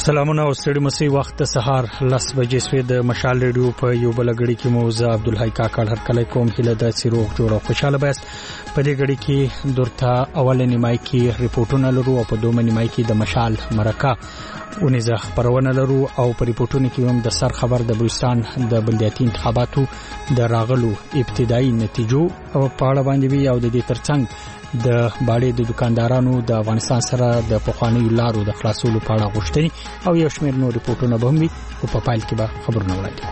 سلامونه او ستړي مسي وخت سهار 10 بجې سوی د مشال ریډیو په یو بل غړي کې موزه عبدالحی کاکړ هر کله کوم هله د سیروغ جوړ او خوشاله بس په دې غړي کې درته اول نیمای کې ریپورتونه لرو او په دومره نیمای کې د مشال مرکه ونیزه خبرونه لرو او په ریپورتونو کې هم د سر خبر د بلوچستان د بلدیاتي انتخاباتو د راغلو ابتدایي نتیجو او په اړه باندې وی او د دې ترڅنګ د باړې د دکاندارانو د افغانستان سره د پخوانیو لارو د خلاصولو په اړه غوښتنې او یو شمېر نور ریپورتونه به هم وي او په پایل کې به خبرونه وړاندې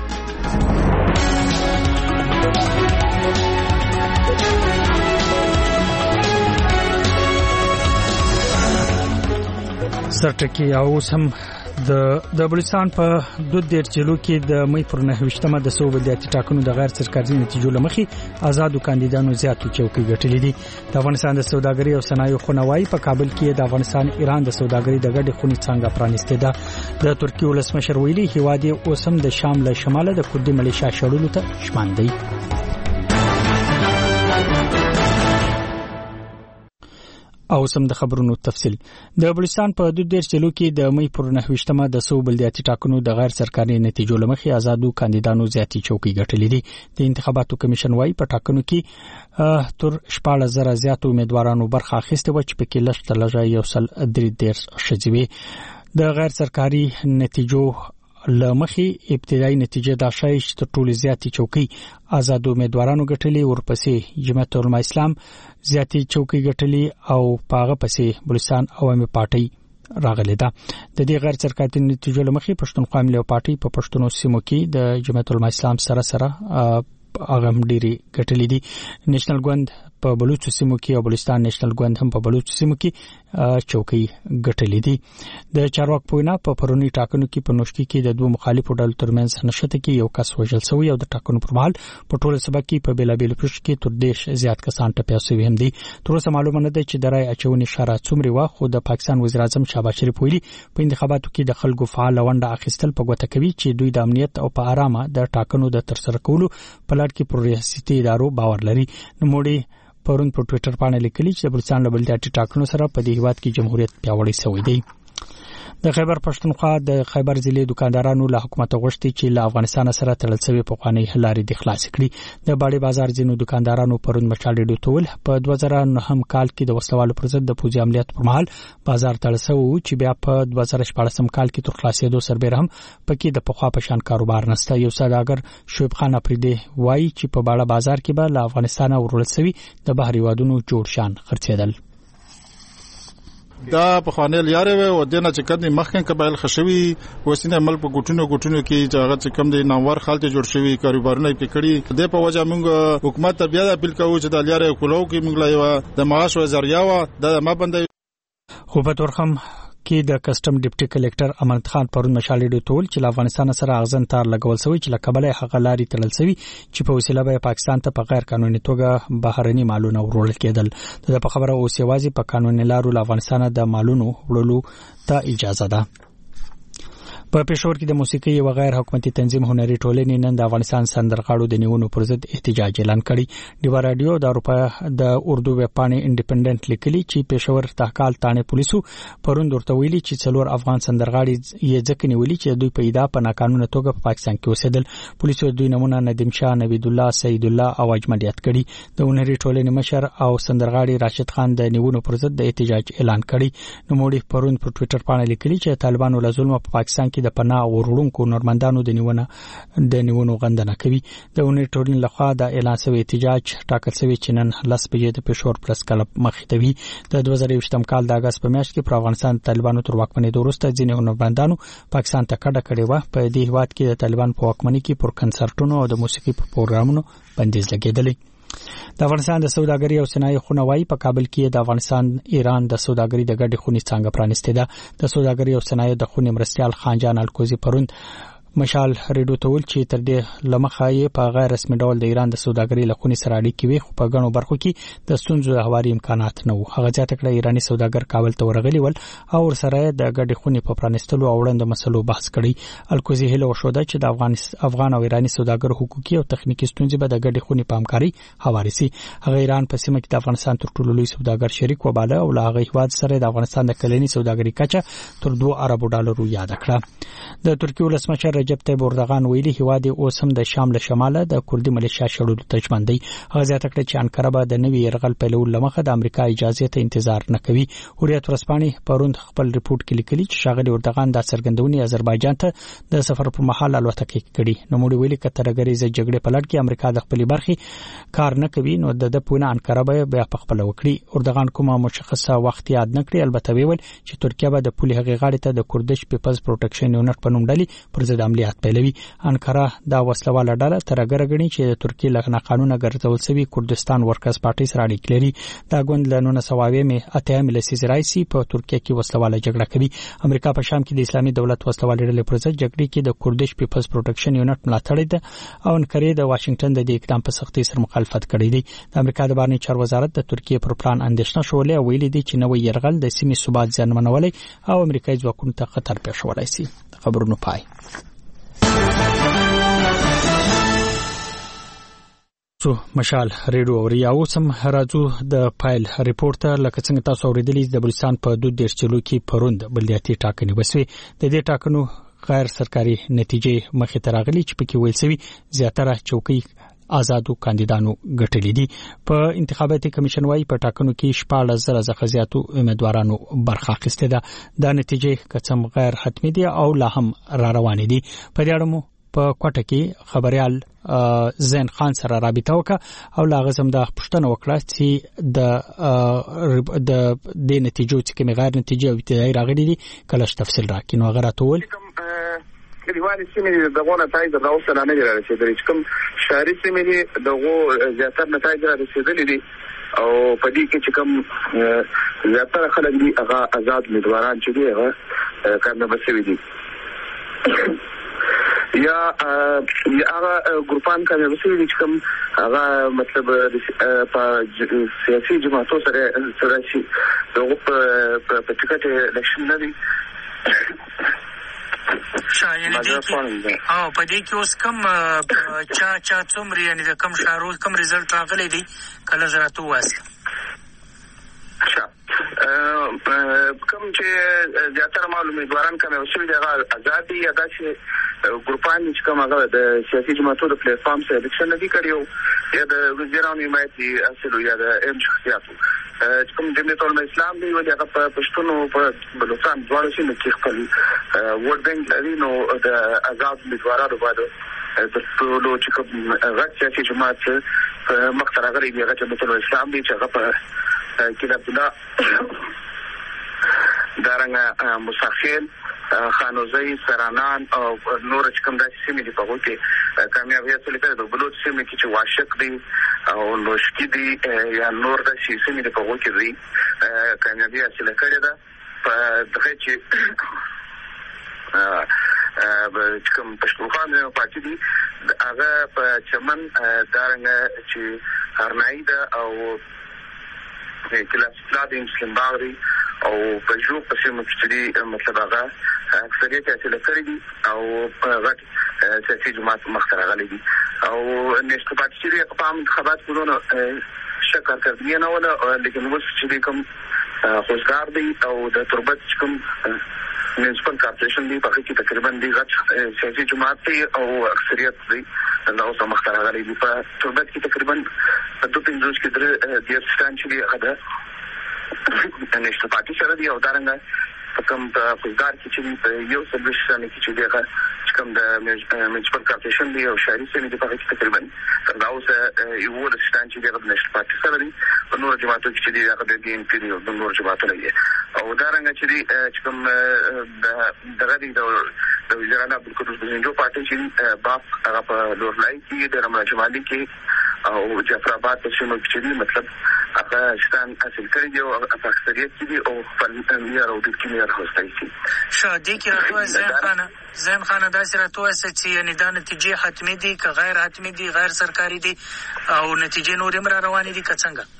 سرټکی او سم د بلوچستان په 2 جلو کې د مې پر 9مه د صوبیاتي ټاکنو د غیر سرکاري نتیجو لمخې آزادو کاندیدانو زیاتو چوکۍ ګټلې دي د افغانستان د سوداګرۍ او صنایعو خونوای په کابل کې د افغانستان ایران د سوداګرۍ د ګډې خونې څنګه پرانیسته ده د ترکیه ولسمشر ویلي هیواد اوسم د شام له شماله د کردي ملیشیا شړلو ته شمان دی او سم د خبرونو تفصیل د بلوچستان په 2 جلو کې د مې پر 9مه د صوبیاتي ټاکنو د غیر سرکاري نتیجو لمخې آزادو کاندیدانو زیاتې چوکۍ ګټلې دي د انتخاباتو کمیشن وايي په ټاکنو کې تر 14,000 زیات امیدوارانو برخه اخیسته و چې په کې لږ تلجه یو سل 3 شجوي د غیر سرکاري نتیجو لمخې ابتدایي نتیجه دا شای چې ټول زیاتې چوکۍ آزادو امیدوارانو ګټلې ورپسې جمعیت العلماء اسلام زیاتې چوکۍ ګټلې او پاغه پسې بلوچستان عوامي پارټي راغله ده د دې غیر سرکاري نتیجو لمخې پښتونخوا ملي پارټي په پښتونو سیمو کې د جمعیت العلماء اسلام سره هغه ډيري ګټلې دي نېشنل ګوند په بلوچستان سیمو کې او بلوچستان نېشنل ګوند هم په بلوچستان سیمو کې چوکۍ ګټلې دي د چارواک پوینا په پرونی ټاکنو کې په نوشکی کې د دوه مخالفو ډلو ترمنځ نشته کې یو کس وژل شوی او د ټاکنو پر مهال په ټوله سبا کې په بیلابیل پښ کې تر 10 زیات کسان ټپي شوي هم دي تر اوسه معلومه نه ده چې د رای اچونې شرایط څومره وا خو د پاکستان وزیر اعظم شهباز شریف ویلي په انتخاباتو کې د خلکو فعال ونډه اخیستل په ګوته کوي چې دوی د امنیت او په آرامه د ټاکنو د ترسره کولو په لړ کې پر ریاستي ادارو باور لري نو موږ پرون په ټوئیټر باندې لیکلي چې بلوچستان له بلدیاتي ټاکنو سره په دې هیواد کې جمهوریت پیاوړی شوی دی د خیبر پښتونخوا د خیبر ضلع دکاندارانو له حکومت غوښتي چې له افغانستان سره تړل شوی په قانوني لارې د خلاص کړي د باړې بازار ځینو دکاندارانو پرون مشال ډیډو تول په 2009 کال کې د وسلوالو پر ضد د پوځي عملیات پر مهال بازار تړل شوی چې بیا په 2014 کال کې تر خلاصېدو سربېره هم پکې د پخوا په شان کاروبار نشته یو سوداګر شعیب خان افریدي وایي چې په باړه بازار کې به له افغانستان ورول شوی د بهري وادونو جوړ شان خرڅېدل دا په خوانل یاره و دنه چې کدي مخکې قبایل خشوي وسینه عمل په ګټونو کې چې هغه چې کم دي نامور خالت جوړ شوی کاروبارونه کې کړي د په وجه موږ حکومت ته بیا د اپیل کوو چې د یاره کولو کې موږ لا د معاش و ذریعہ د ما بندي خو په تورخم کې د کسٹم ډیپټي کلیکټر امانت خان پرون مشال ډیډو تول چې افغانستان سره اغزن تار لګول شوی چې لکبلې حق لاري تړل شوی چې په وسیله به پاکستان ته په غیر قانوني توګه بهرني مالونه ورول کېدل د خبره اوس یوازې په قانوني لارو افغانستان د مالونو وړلو ته اجازه ده په پېښور کې د موسیقي او غیر حکومتي تنظیم هنري ټولنې نن د افغانستان سندرغاړو د نیونو پر ضد احتجاج اعلان کړی دی رادیو د اروپا د اردو ویبپاڼې انډیپندنت لیکلي چې پېښور تحقیقات تانه پولیسو پرون ورته ویلي چې څلور افغان سندرغاړي یې ځکه نیولي چې دوی په ایدا په ناقانونه توګه په پاکستان کې اوسېدل پولیسو دوی نمونه ندیم شاه نوید الله سید الله او اجمدیت کړي د هنري ټولنې مشر او سندرغاړي راشد خان د نیونو پر ضد د احتجاج اعلان کړی نو موږ پرون په ټوئیټر باندې لیکلي چې طالبانو له ظلم په پاکستان د پناه ورونکو نورمندانو د نیونو غندنه کوي د اونۍ ټولن لخوا د اعلان شوی احتجاج ټاکل شوی چې نن لس بجې د پېښور پریس کلب مخې ته وي د 2020 کال د اگست په میاشت کې پر افغانستان طالبانو تر واکمنۍ وروسته ځینې نورمندانو پاکستان ته کډه کړې و په دې هیواد کې د طالبان په واکمنۍ کې پر کنسرټونو او د موسیقي په پروګرامونو بندیز لګیدلی د افغانستان د سوداګرۍ او صنایع خونوای په کابل کې د افغانستان ایران د سوداګرۍ د ګډې خونې څنګه پرانیسته ده د سوداګرۍ او صنایع د خونې مرستيال خانجان الکوزي پرون مشال ریډیو تول چې تر دې لمخه یې په غیر رسمي ډول د ایران د سوداګرۍ لخوا سره اړیکې وي خو په غنو برخو کې د ستونزو د هواري امکانات نه وو. هغه ځکه چې ایرانی سوداګر کابل ته ورغلي ول او ورسره د ګډې خونې په پرانستلو او وړاندې مسلو بحث کړي. الکوزي هله وشوده چې د افغان او ایرانی سوداګر حقوقي او تخنیکی ستونزې به د ګډې خونې په همکاري هواري سي. هغه ایران په سیمه کې د افغانستان تر ټولو لوی سوداګر شریک وباله او له هغه هیواد سره د افغانستان د کلنی سوداګرۍ کچه تر 2 ارب ډالرو یاد کړه. د ترکیې ولسمشر رجب طیب اردوغان ویلي هیواد اوس هم د شام له شماله د کوردي ملیشیا شړلو ته ژمن دی. هغه زیاته کړه چې انکره به د نوي يرغل پیلولو لمخه د امریکا اجازه ته انتظار نه کوي. هوریت ورسپاني پروند خپل ریپورت کې لیکلي چې شاغلي اردوغان د څرګندونې آذربایجان ته د سفر پر مهال الوتکې کړي. نو موږ ویلي کتر غریزه جګړې په لړ کې امریکا د خپل برخي کار نه کوي نو د پونه انکره به بیا په خپل وکړي. اردوغان کومه مشخصه وخت یاد نه کړی البته ویل چې ترکیه به د پولي هغې غاړې ته د کوردش پیپلز پروټیکشن یونټ په نوم ډلې پر ضد عملیات پیلوي. انکره دا وسلواله ډله ترګر غني چې د ترکیې لغنا قانون ګرځول شوی کردستان ورکرز پارټي سره اړیکې لري. دا ګوند له 1990 لسیز راځي په ترکیه کې وسلواله جګړه کوي. امریکا په شام کې د اسلامي دولت وسلواله ډلې پر ضد جګړې کې د کوردش پیپلز پروټیکشن یونټ ملاتړ ده او انکره د واشنگټن د دې اقدام په سختۍ سره مخالفت کړی دی. د امریکا د بهرنی چارو وزارت د ترکیې پر پلان اندېښنه شولې او ویلي دی چې نوې يرغل د سیمې ثبات ځنمنولای او امریکایي ځواکونو ته خطر پېښولای شي. خبرونه پای سو مشال ریډیو اوریا اوسم راځو د فایل ریپورت لکه څنګه تاسو اوریدلی د بلوچستان په 2 چلو کې پروند بلدیاتي ټاکنې وسوي. د دې ټاکنو غیر سرکاري نتیجې مخې ته راغلي چې پکې ویل شوی زیاتره چوکۍ آزادو کاندیدانو ګټلې دي. په انتخاباتي کمیشن وايي په ټاکنو کې 14,000 څخه زیاتو امیدوارانو برخه اخیسته ده. دا نتیجې قسم غیر حتمی دي او لا هم را روان دي. په دې اړه مو په کوټه کې خبريال زین خان سره رابطه وکړه او لا غزم د پښتنه وکړه چې د دې نتیجو چې کوم غیر نتیجه او ابتدایي راغلي دي کله تفصیل راکې نو هغه راتول دیوالي سیمې دغه نتایج د اوسه نه لري رسیدلي چې کوم شهري سیمې دغه زیاتره نتایج را رسیدلي دي او په دې کې چې کوم زیاتره خلک دي هغه آزاد امیدواران چې دي هغه کارنامه بسوي دي یا هغه ګروپان کارنامه بسوي دي چې کوم هغه مطلب په سیاسي جماعتو سره شي دغه په ټیکټ الیکشن نه دي شاید دې او په دې کې اوس کم چا څومره یعنی د کم شارو کم رزلټ راغلی دی کله زراته واسه کوم چې زیاتره معلوماتواران کوم وسوي دغه آزادي یا داسې ګروپان چې کوم هغه د سیاسي جماعتونو د پلیټ فارم سره الیکشن نه کړیو یا د وزیرانو حمایتي اصل یا د ام شخصیاتو کوم جمعیت علماء اسلام دی هغه په پښتون او په بلوچستان دواړو سیمو کې خپل ووټ بانک لري نو د آزاد امیدوارانو باندې د ټولو چې کوم غټ سیاسي جماعت په مختلفه غړي دی هغه جمعیت علماء اسلام دی چې هغه په کې د عبدالله دارنګ مصاخیل خانوزی سرانان او نور چې کوم داسې سیمې دي په هغو کې کامیابي حاصل کړې د بلوچ سیمې کې چې واشق دي او لوشکي دي یا نور داسې سیمې دي په هغو کې دي کامیابي حاصل کړې ده په دغه چې کوم پښتونخوا د پاتې دي هغه په چمن دارنګ چې هرنايي ده او کلاس د مسلم باغري او په جو په سیمه کې مطلب هغه اکثریت حاصل کړی دي او غټ سیاسي جماعت مختره غلي دي او نشته پاتې چې په انتخابات کولو شکر کوي نه ولا لیکن وس چې کوم خوشګار دي او د تربت کوم میونسپل کارپوریشن دی په کې تقریبا دی غټ سیاسي جماعت دی او اکثریت دی نو سم مختره غلي دي په تربت کې تقریبا په 2-3 کې د ستان چې هغه نشته پاتې سره دی او دارنګ کوم په خوشګار کې چې یو څه بشانه کې چې دغه کوم د میونسپل کارپوریشن دی او شهري سیمې د په کې تقریبا تر دا اوسه یو د ستان چې دغه نشته پاتې سره دی په نور جماعتو کې چې دغه د دین کې او د نور جماعتو نه او دارنګ چې کوم دغه د وزیرانو عبدالقدوس بزنجو پاتې چې باپ هغه په لورلای کې د رمضان جمالي کې او جعفر آباد په سیمه کې مطلب هغه ستان حاصل کړی دی او په اکثریت کې او خپل معیار او د کیمیار هوستای شي شادي کې راځي زم خانه دا سره توسه چې یعنی دا نتیجې حتمی دي که غیر حتمی دي غیر سرکاري دي او نتیجې نور هم روانې دي که څنګه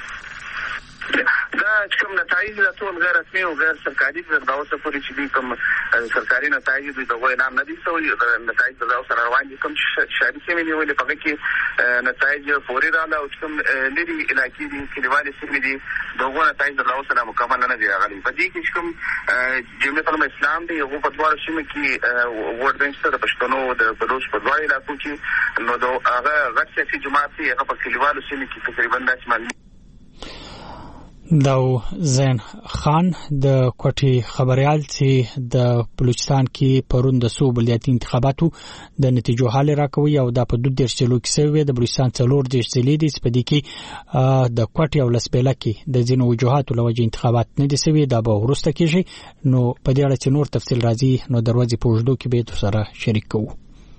دا کوم نتایج د ټول غیر رسمي او غیر سرکاري د اوسه پورې چې کوم سرکاري نتایج د دوه نام نه دي سوې نتایج د اوسه روان دي کوم شاري سیمې نیولې په کې نتایج فوري رااله او کوم لري علاقې دي کلیوالي سیمې دي دغه نتایج د اوسه مکمل نه دي راغلي په دې کې کوم جمعیت الاسلام دی هغه په دوه سیمې کې ورډ بنچ ته د پښتنو د بلوچ په دوه علاقو کې نو دا هغه غټ سیاسي جماعت دی هغه په کلیوالو سیمې کې تقریبا داسې داو زین خان د کوټي خبريال چې د بلوچستان کې پرون د سو بلدیاتي انتخاباتو د نتیجو حال راکوي او د په 2 چلو کې سوي د بلوچستان څلور د ځلې د سپدي کې د کوټي او لسبېلا کې د ځینو وجوهاتو لوجه انتخابات نه دي سوي د به ورسته کېږي نو په دې اړه چې نور تفصیل راځي نو دروازې پوجدو کې به سره شریک کوو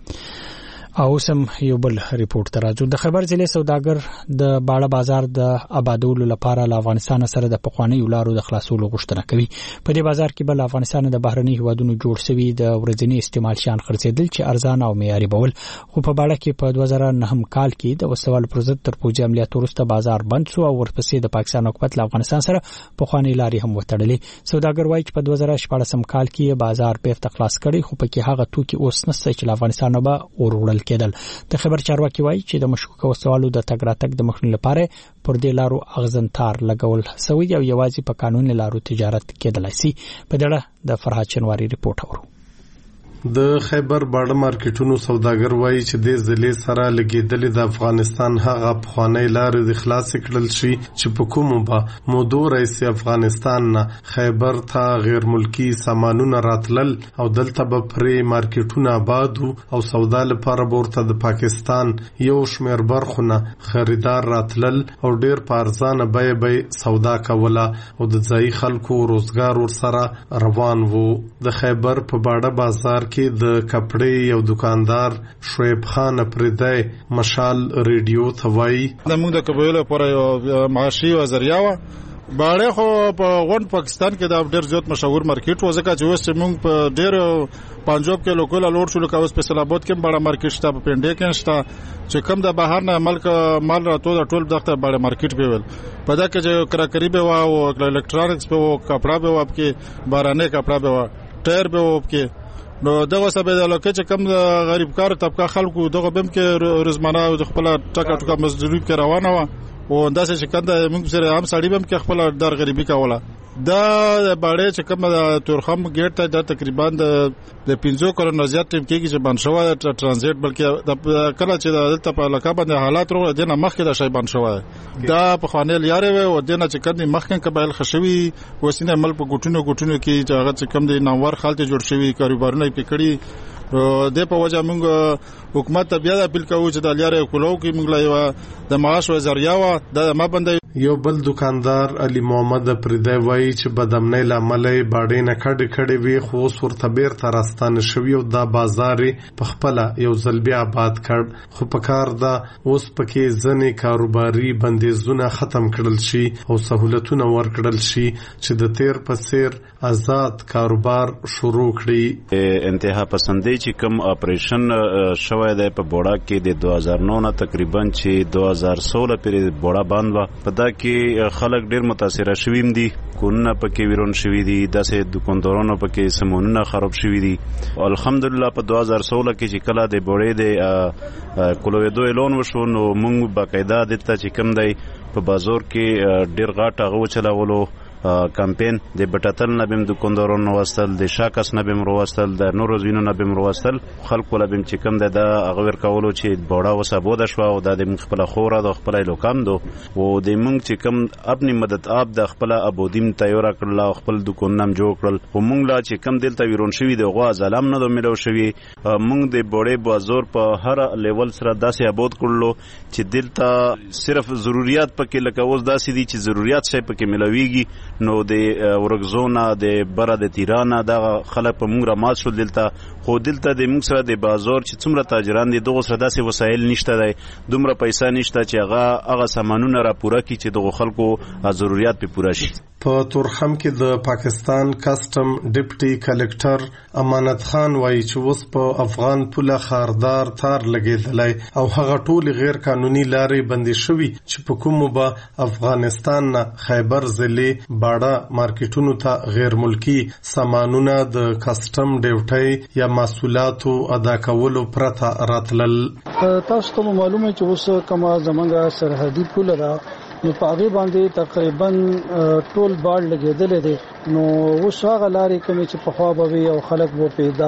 او سم یو بل ریپورت تراځو د خبر ضلع سوداګر د باړه بازار د آبادولو لپاره له افغانستان سره د پخوانی لارو د خلاصولو غوښتنه کوي په دې بازار کې بل افغانستان د بهرني هوادونو جوړ شوی د ورځنی استعمال شان خرڅېدل چې ارزان او معیاري بول خو په باړه کې په 2009 کال کې د وسوال پروژې تر پوجا عملیات وروسته بازار بند شو او ورپسې د پاکستان حکومت له افغانستان سره پخوانی لارې هم وټړلې سوداګر وایي چې په 2014 کال کې بازار بیرته خلاص کړي خو په کې هغه توکي اوس نشته چې افغانستان به ورول کېدل د خبر چارواکي وایي چې د مشکوک وسوالو د تګ راتګ د مخنیوي لپاره پر دې لارو اغزنتار لګول سوی او یوازې په قانوني لارو تجارت کېدلای شي په دغه د فرحات چنواری ریپورت اورو د خیبر باړه مارکیټونو سوداګر وایي چې د ضلع سره لګیدل د افغانستان هغه پخوانی لارې د خلاص کړل شي چې په کومه به مودو رئیس افغانستان نه خیبر ته غیر ملکی سامانونه راتلل او دلته به پرې مارکیټونه آباد او سودا لپاره ورته د پاکستان یو شمېر برخونه خریدار راتلل او ډیر په ارزانه بیه سودا کوله او د ځای خلکو روزګار ورسره روان وو د خیبر په باړه بازار کې د کپړې یو دکاندار شعیب خان پردای مشال ریډیو ثوای د موږ د قبیله پر یو معاشي او ذریعہ باړې خو په غون پاکستان کې د ډېر زیات مشهور مارکیټ و ځکه چې اوس موږ په ډېر پنجاب کې لوکل لوړ شو لکه اوس په سلابات کې بڑا مارکیټ شته په پنډې کې شته چې کم د بهر نه ملک مال راتو د ټول دغه بڑا مارکیټ به ول په دا کې چې کراکری به وا او الکترونکس به او کپڑا به و کې بارانه کپڑا به و ټایر به و کې نو دغه سبب د لکه چې کم غریب کار طبقه خلکو دغه بم کې روزمانه او خپل ټکا مزدوري کې روانه و او انداسه چې کنده موږ سره هم سړی بم کې خپل در غریبي کوله دا باړې چې کوم د تورخم ګیټ ته د تقریبا د 15 کرونا زیات ټیم کېږي چې بند شو د ترانزیت بلکې د کله چې دلته په علاقه باندې حالات ورو دینه مخکې د شی بند شو دا په خانل یاري او دینه چې کدي مخکې قبایل خشوي وسینه مل په ګټونو کې چې هغه چې کم دي نامور خالته جوړ شوی کاروبارونه پکړي د په وجه موږ حکومت ته بیا د اپیل کوو چې د لیارې کولو کې موږ لا د معاش و ذریعہ و د ما بندي یو بل دکاندار علي محمد پردای وایي چې بدامنۍ لامل باړې نه کډې وی خو صورت بیر تر راستانه شوی او د بازار په خپل یو ځل بیا آباد کړ خو په کار دا اوس پکې ځنې کاروباري بندیزونه ختم کړل شي او سہولتونه ورکړل شي چې د تیر په سیر آزاد کاروبار شروع کړي انتها پسندي چې کوم اپریشن شوی دی په بوړا کې د 2009 نه تقریبا چې 2016 پورې بوړا باندې په دا کې خلک ډیر متاثر شویم دي کونه پکې ویرون شوی دي داسې دکاندارانو پکې سمونونه خراب شوی دي الحمدلله په 2016 کې چې کله د بوړې د کولویدو اعلان وشو نو موږ باقاعده دته چې کوم دی په بازار کې ډیر غاټه غو چلاولو کمپین د بټاتل نبم دکاندارانو واستل د شاکس نبم واستل د نورو زینو نبم واستل خلکو لبم چې کوم د اغور کولو چې بوړا وسابود شو او د خپل خوره د خپل لوکام دو او د مونږ چې کوم خپل مدد اپ د خپل ابودیم تیار کړل او خپل دکانم جوړ کړل او مونږ لا چې کوم دلته ویرون شوی د غوا ظلم نه ملو شوی مونږ د بوړې بازار په هر لیول سره داسې ابود کړلو چې دلته صرف ضرورت پکې لکه اوس داسې دي چې ضرورت شي پکې ملويږي نو د ورګزونه د بره د تیرانه د خلک په موږ را مات شو دلته خو دلته د موږ سره د بازار چې څومره تاجران دي دغه سره داسې وسایل نشته دی دومره پیسې نشته چې هغه سامانونه را پوره کړي چې دغه خلکو ضرورت په پوره شي په تورخم کې د پاکستان کسٹم ډیپټي کلکټر امانت خان وایي چې اوس په افغان پوله خاردار تار لګیدلی او هغه ټول غیر قانوني لارې بندې شوي چې په کومو به افغانستان نه خیبر ضلع باړه مارکیټونو ته غیر ملکی سامانونه د کسٹم ډیوټي یا مسؤلاتو ادا کولو پرته راتلل. تاسو ته معلومه چې اوس کومه زمونږه سرحدي پوله ده نو په هغه باندې تقریبا ټول باړ لګیدل دي نو اوس هغه لارې کومې چې په خوا به او خلک وو پیدا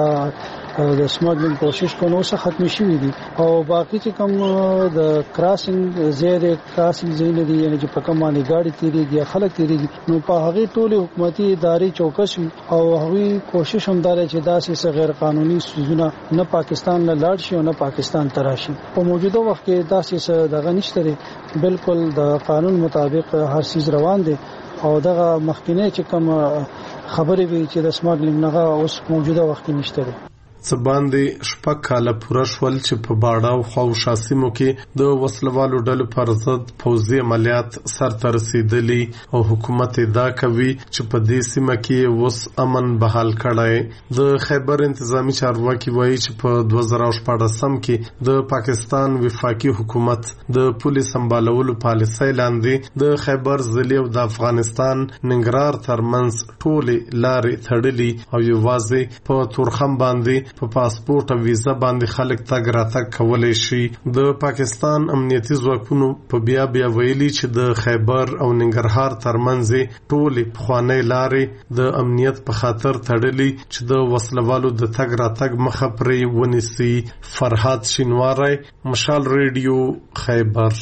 د سمګلینګ کوشش کوي اوس ختم شي دي او باقي چې کوم د کراسینګ زیاده کراسینګ زین دي یعنی چې په کوم باندې گاډي تیریږي خلک تیریږي نو په هغه ټول حکومتي ادارې چوکس او هغه کوشش هم دار چې داسې غیر قانوني سوزونه نه پاکستان نه لاړ شي او نه پاکستان تراشي په موجوده وخت کې داسې دغه نشته بالکل د قانون مطابق هر چیز روان دي او دغه مخکینه چې کوم خبرې وی چې د سمګلینګ نه اوس موجوده وخت نشته څه باندې شپږ کاله پوره شول چې په باړه او خواوشا سیمو کې د وسلوالو ډلو پر ضد پوځي عملیات سرته رسیدلي او حکومت ادعا کوي چې په دې سیمه کې اوس امن بحال کړی. د خیبر انتظامی چارواکي وایي چې په 2014 کې د پاکستان وفاقي حکومت د پولیس سمبالولو پالیسۍ لاندې د خیبر ضلع او د افغانستان ننګرهار ترمنځ ټولې لارې تړلي او یوازې په تورخم باندې په پاسپورت او ویزا باندې خلک تګ راتګ کولای شي. د پاکستان امنیتي ځواکونو په بیا ویلي چې د خیبر او ننګرهار ترمنځ ټولې پخوانۍ لارې د امنیت په خاطر تړلي چې د وسلوالو د تګ راتګ مخه پرې ونیسي. فرهاد شینواری، مشال ریډیو، خیبر.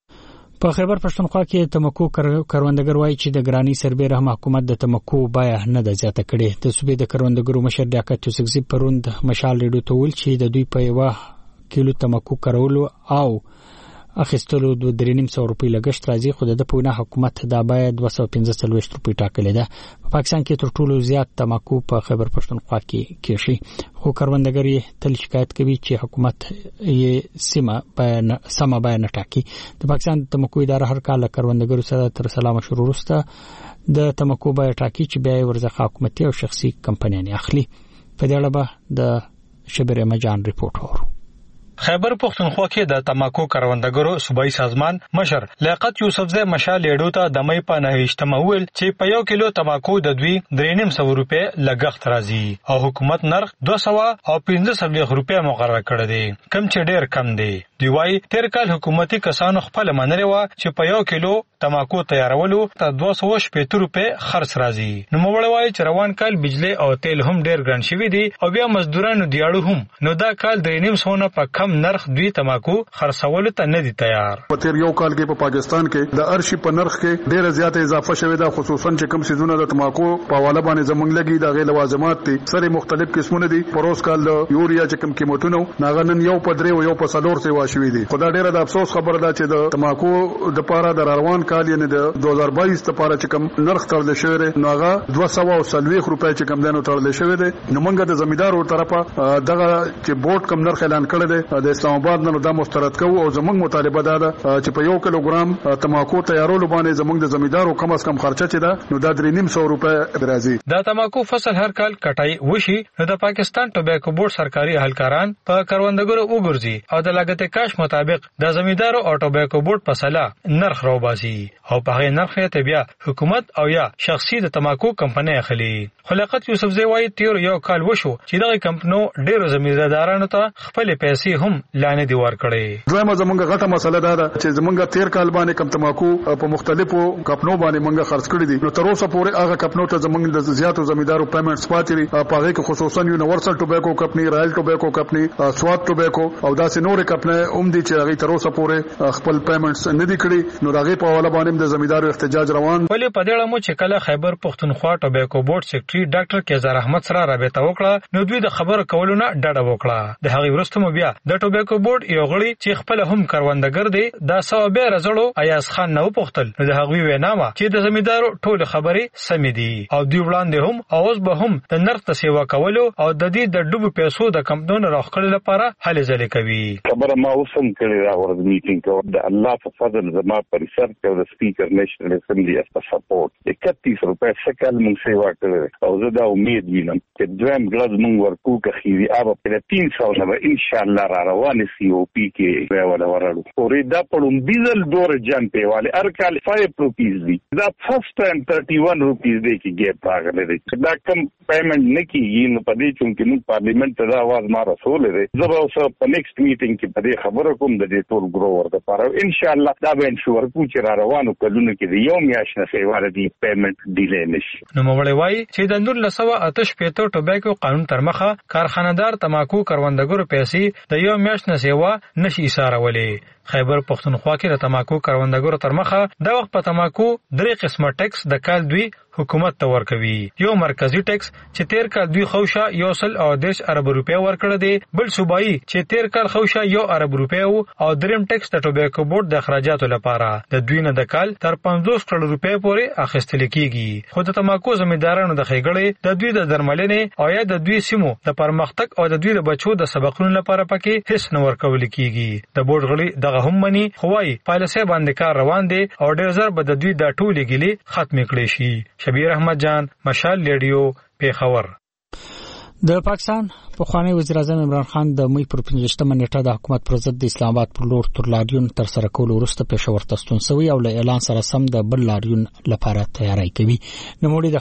په خیبر پښتونخوا کې تمکو کروندګر وایي چې د ګرانی سربېره هم حکومت د تمکو بیه نه ده زیاته کړې. د صوبې د کروندګرو مشر لیاقت یوسفزي پروند مشال ریډیو ته ویل چې د دوی په یوه کیلو تمکو کارولو او اخیستلو 2.5 روپۍ لګښت راځي خو د په وینا حکومت دا بیه 245 روپۍ ټاکلې ده. په پاکستان کې تر ټولو زیات تمکو په خیبر پښتونخوا کې کېشي خو کروندګر یې تل شکایت کوي چې حکومت یې سمه بیه نه ټاکي. د پاکستان تمکو اداره هر کال کروندګرو سره تر سلا مشورو وروسته د تمکو بیه ټاکي چې بیا یې ورڅخه حکومتي او شخصي کمپنیان اخلي. په دې اړه به د شبیر مجان ریپورت ورو. خیبر پښتونخوا کې د تماکو کروندګرو صوبایي سازمان مشر لیاقت یوسفزي مشال لیډو ته د مې په 9 ویل چې په 1 کیلو تماکو د دوی 3.5 روپۍ لګښت راځي او حکومت نرخ 215 روپۍ مقرره کړی دی کم چې ډیر کم دی. دی وايي تیر کال حکومتي کسانو خپل منلې و چې په 1 کیلو تماکو تیارولو ته 215 روپۍ خرڅ راځي. نو موږ وایي چې روان کال بجلی او تیل هم ډیر ګران شوی دي او بیا مزدورانو دیاړو هم نو دا کال 3.5 په کم نرخ دوی تماکو خرڅول ته نه دي تیار. په تیر یو کال کې په پاکستان کې د ارشي په نرخ کې ډیره زیاته اضافه شوې ده خصوصا چې کم سيزونه د تماکو په حواله باندې زمونږ لګي د غیر لوازمات دي سره مختلف قسمونه دي. پروس کال یوریا چې کم قیمتونه ناغنن یو په 3 او یو په 4 سیوا شوې دي. خدای ډیره د افسوس خبره ده چې د تماکو د پاره د روان کال یعنی د 2022 لپاره چې کم نرخ تړل شوی دی نو هغه 240 روپۍ چې کم دنو تړل شوی دی. نو موږ د زمیدارو طرفه دغه چې بورډ کم نرخ اعلان کړی دی د اسلام آباد نه دا مسترد کوو او زموږ مطالبه ده چې په 1 کیلوګرام تماکو تیارولو باندې زموږ د زمیدارو کم از کم خرچه چي ده نو دا 3.5 روپۍ راځي. دا تماکو فصل هر کال کټای وشي نو د پاکستان ټوباکو بورډ سرکاري اهلکاران په کروندګرو وګرځي او د لاګت کاش مطابق د زمیدارو او ټوباکو بورډ په سلا نرخ راوباسي او په هغه نرخ ته بیا حکومت او یا شخصي د تماکو کمپنۍ اخلي. خلقت یوسفزي وايي تیر یو کال وشو چې دغه کمپنو ډیرو زمیندارانو ته خپل پیسې هم لانه دی ورکړي. دویمه زمونږه غټه مسله ده چې زمونږه تیر کال باندې کم تماکو په مختلفو کمپنو باندې مونږه خرڅ کړی دي نو تر اوسه پورې هغه کمپنو ته زمونږ د زیاتو زمیندارو پیمنټس پاتې په هغه کې خصوصا یونیورسل ټوباکو کمپنی، رائل ټوباکو کمپنی، سواد ټوباکو او داسې نورې کمپنۍ اوم دي چې هغه تر اوسه پورې خپل پیمنټس نه دي کړی نو هغه په حواله باندې د زمیندارو احتجاج روان. ولې په دې اړه مو چې کله خیبر پښتونخوا ټوباکو بورډ سیکریټري ډاکټر کیزار احمد سره رابطه وکړه نو دوی د خبرو کولو نه ډډه وکړه. د هغې وروسته مو بیا د ټوباکو بورډ یو غړي چې خپل هم کروندګر دی دا سوابه رزړو ایاز خان نو پختل نو د هغوی وینامه چې د زمیندارو ټول خبرې سمې دي او دوی وړاندې هم اوس به هم د نرخ ته سیوا کولو او د دې د ډوبو پیسو د کمپنیونو راخړلو لپاره هلې ځلې کوي. خبره ما اوسم کړې دا ورځ میټینګ کوم د الله په فضل زما پر ریسرچ او د سپیکر نېشنل اسمبلی اس په سپورټ 31 روپے سکل مونږ سیوا کړې او زه دا امید وینم چې دویم غلط مونږ ورکو کخيري اوب په 300 نه ان شاء الله را روان سی او پی کې به ولا ورړو اورې دا پړم ډیزل دور جان په والے ارکال 5 روپیز دی دا فرست ټایم 31 روپیز دی کې ګیپ راغلی دی دا کم پیمنٹ نه کیږي نو په دې چې موږ پارلیمنت ته دا आवाज ما رسول دی زه به اوس په نیکسټ میټینګ کې په دې خبره کوم د دې ټول ګروور د لپاره ان شاء الله دا به انشور کو چې را روانو کلونه کې د یو میاشت نه سیواره دی پیمنٹ ډیلی نشي. نو موږ وایي چې د 1985 ټوباکو قانون تر مخه کارخانه‌دار تماکو کروندګرو پیسې د یو میاشت نه سیوا نشي ایسارولې. خیبر پښتونخوا کې د تماکو کروندګرو تر مخه د وخت په تماکو درې قسمه ټیکس د کال دوی حکومت ته ورکوي. یو مرکزی ټیکس چې تیر کال دوی خوشا 1.10 ارب روپیا ورکړه دي بل صوبایي چې تیر کال خوشا 1 ارب روپیا او دریم ټیکس د ټوباکو بورډ د اخراجاتو لپاره د دوی نه د کال تر 50 کروڑ روپیا پورې اخیستل کیږي. خو د تماکو زمیندارانو د خېګړې د دوی د درملنې او یا د دوی سیمو د پرمختګ او د دوی د بچو د سبقونو لپاره پکې هیڅ نه ورکول کیږي. د بورډ غړي دغه هم مني خوای پالیسي باندې کار روان دي او ډېر زر به د دوی د ټولې ګلې ختم کړي شي. شبیر احمد جان مشال ریډیو پیښور. د پاکستان پخوانی وزیر اعظم عمران خان د مې پر 15مه نیټه د حکومت پر ضد د اسلام آباد پر لور تر لاریون تر سره کولو وروسته پېښور ته ستون شوی او له اعلان سره سم د بل لاریون لپاره تیاری کوي. نوموړي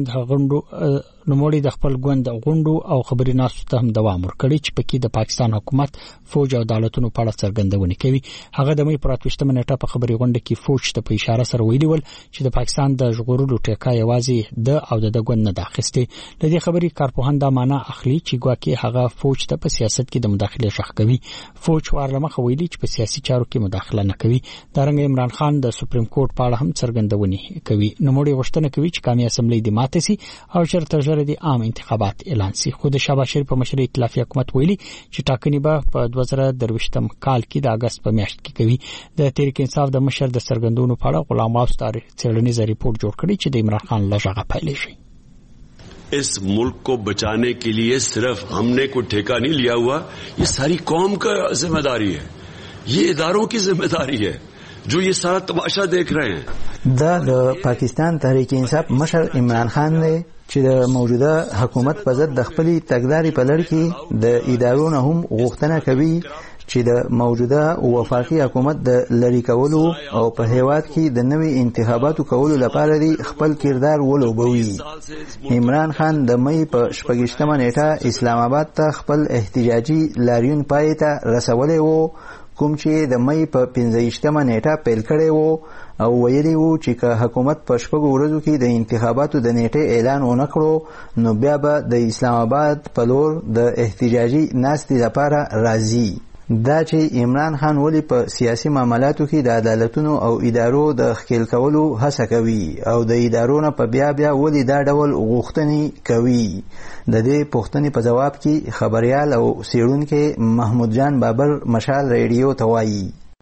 د خپل ګوند غونډو او خبري ناسو ته هم دوام ورکړي چې پکې د پاکستان حکومت فوج او دولتونو په اړه څرګندونه کوي. هغه د مې پر 15مه نیټه په خبري غونډه کې فوج ته په اشاره سره ویلي ول چې د پاکستان د ژغورلو ټیکا یوازې د او د ګوند نه داخسته. د دې خبري کارپوهان دا معنا اخلي چې ګواکې هغه فوج ته په سیاست کې د مداخله شخ کوي. فوج ورلمخه ویلي چې په سیاسي چارو کې مداخله نه کوي. دا رنګ عمران خان د سپریم کورټ په اړه هم څرګندونه کوي. نوموړي غوښتنه کوي چې قومي اسمبلی د ماته سي او چرته ژر د عام انتخابات اعلان سي. خو د شهباز شریف په مشرۍ ائتلافي حکومت ویلي چې ټاکنې به په 2023م کال کې د اگست په میاشت کې کوي. د تحریک انصاف د مشر د څرګندونو په اړه غلام عباس تاریخ څېړنیز ریپورت جوړ کړی چې د عمران خان لږه پایلې شي. इस मुल्क को बचाने के लिए सिर्फ हमने कोई ठेका नहीं लिया हुआ, ये सारी कौम का जिम्मेदारी है, ये इदारों की जिम्मेदारी है जो ये सारा तमाशा देख रहे हैं. د پاکستان تحریک انصاف مشر عمران خان دی چې د موجوده حکومت په ضد د خپلې تګلارې په لړ کې د ادارو نه هم غوښتنه کوي چې د موجوده وفاقي حکومت د لری کولو او په هیواد کې د نوي انتخاباتو کولو لپاره دی خپل کردار ولوبوي. عمران خان د مې په 28مه نیټه اسلام آباد ته خپل احتجاجي لاریون پای ته رسولی وو کوم چې د مې په 15مه نیټه پیل کړی وو او ویلي وو چې که حکومت په 6 ورځو کې د انتخاباتو د نیټې اعلان ونه کړو نو بیا به د اسلام آباد په لور د احتجاجي ناستې لپاره راځي. دا چې عمران خان ولی په سیاسي معاملاتو کې د عدالتونو او ادارو د ښکیل کولو هڅه کوي او د ادارو نه په بیا ولی دا ډول غوښتنې کوي. د دې پوښتنې په جواب کې خبريال او څېړونکی محمود جان بابر مشال ریډیو ته وایي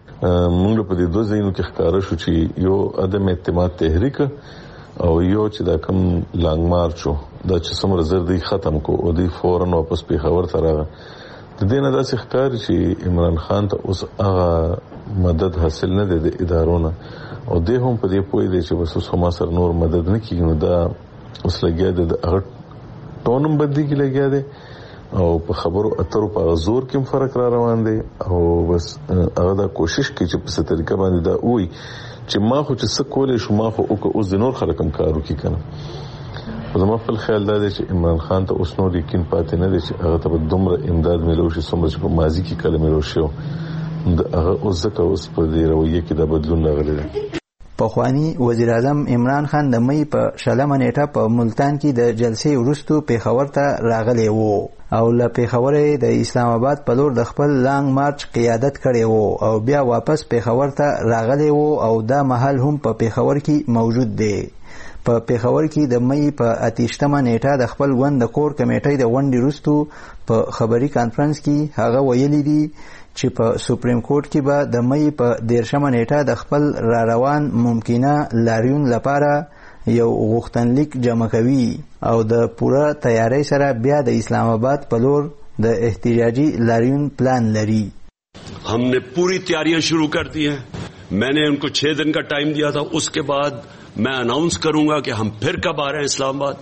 موږ په دې دوه ځایونو کې ښکاره شو چې یو عدم اعتماد تحریک او یو چې دا کم لانګ مارچ دا چې څومره زر دی ختم کو او دی فورن واپس پیښور ته راغی. د دې نه داسې ښکاري چې عمران خان ته اوس هغه مدد حاصل نه دی د ادارو نه او دی هم په دې پوه دی چې بس اوس ما سره نور مدد نه کېږي نو دا اوس لګیا دی د هغه ټونم بدلي کې لګیا دی او په خبرو اترو په زور کې فرق را روان دی او بس هغه دا کوشش کوي چې په څه طریقه باندې دا وایي چې ما خو چې څه کولای شو ما خو اوس د نور خلک هم کار وکړي کنه. زما خپل خیال دا دی چې عمران خان ته اوس نور یقین پاتې نه دی چې هغه ته دومره امداد ملو شي څومره چې په ماضي کې کله ملو شو. هغه اوس ځکه اوس په دې رویه کې د بدلون راغلی دی. پخوانی وزیر اعظم عمران خان د مې په 20 نیټه په ملتان کې د جلسې وروسته پیښور ته راغلی وو او له پیښور د اسلام آباد په لور د خپل لانګ مارچ قیادت کړی وو او بیا واپس پیښور ته راغلی وو او دا مهال هم په پیښور کې موجود دی. په پیښور کې د مې په 28 نیټه د خپل ګوند د کور کمیټې د غونډې وروسته په خبري کانفرنس کې هغه ویلي دي چې په سپریم کورټ کې به د مې په 13 نیټه د خپل را روان ممکنه لاریون لپاره یو غوښتنلیک جمع کوي او د پوره تیاری سره بیا د اسلام آباد په لور د احتجاجي لاریون پلان لري. हमने पूरी तैयारियां शुरू कर दी हैं. मैंने उनको 6 दिन का टाइम दिया था. उसके बाद मैं अनाउंस करूंगा कि हम फिर कब आ रहे हैं इस्लामाबाद.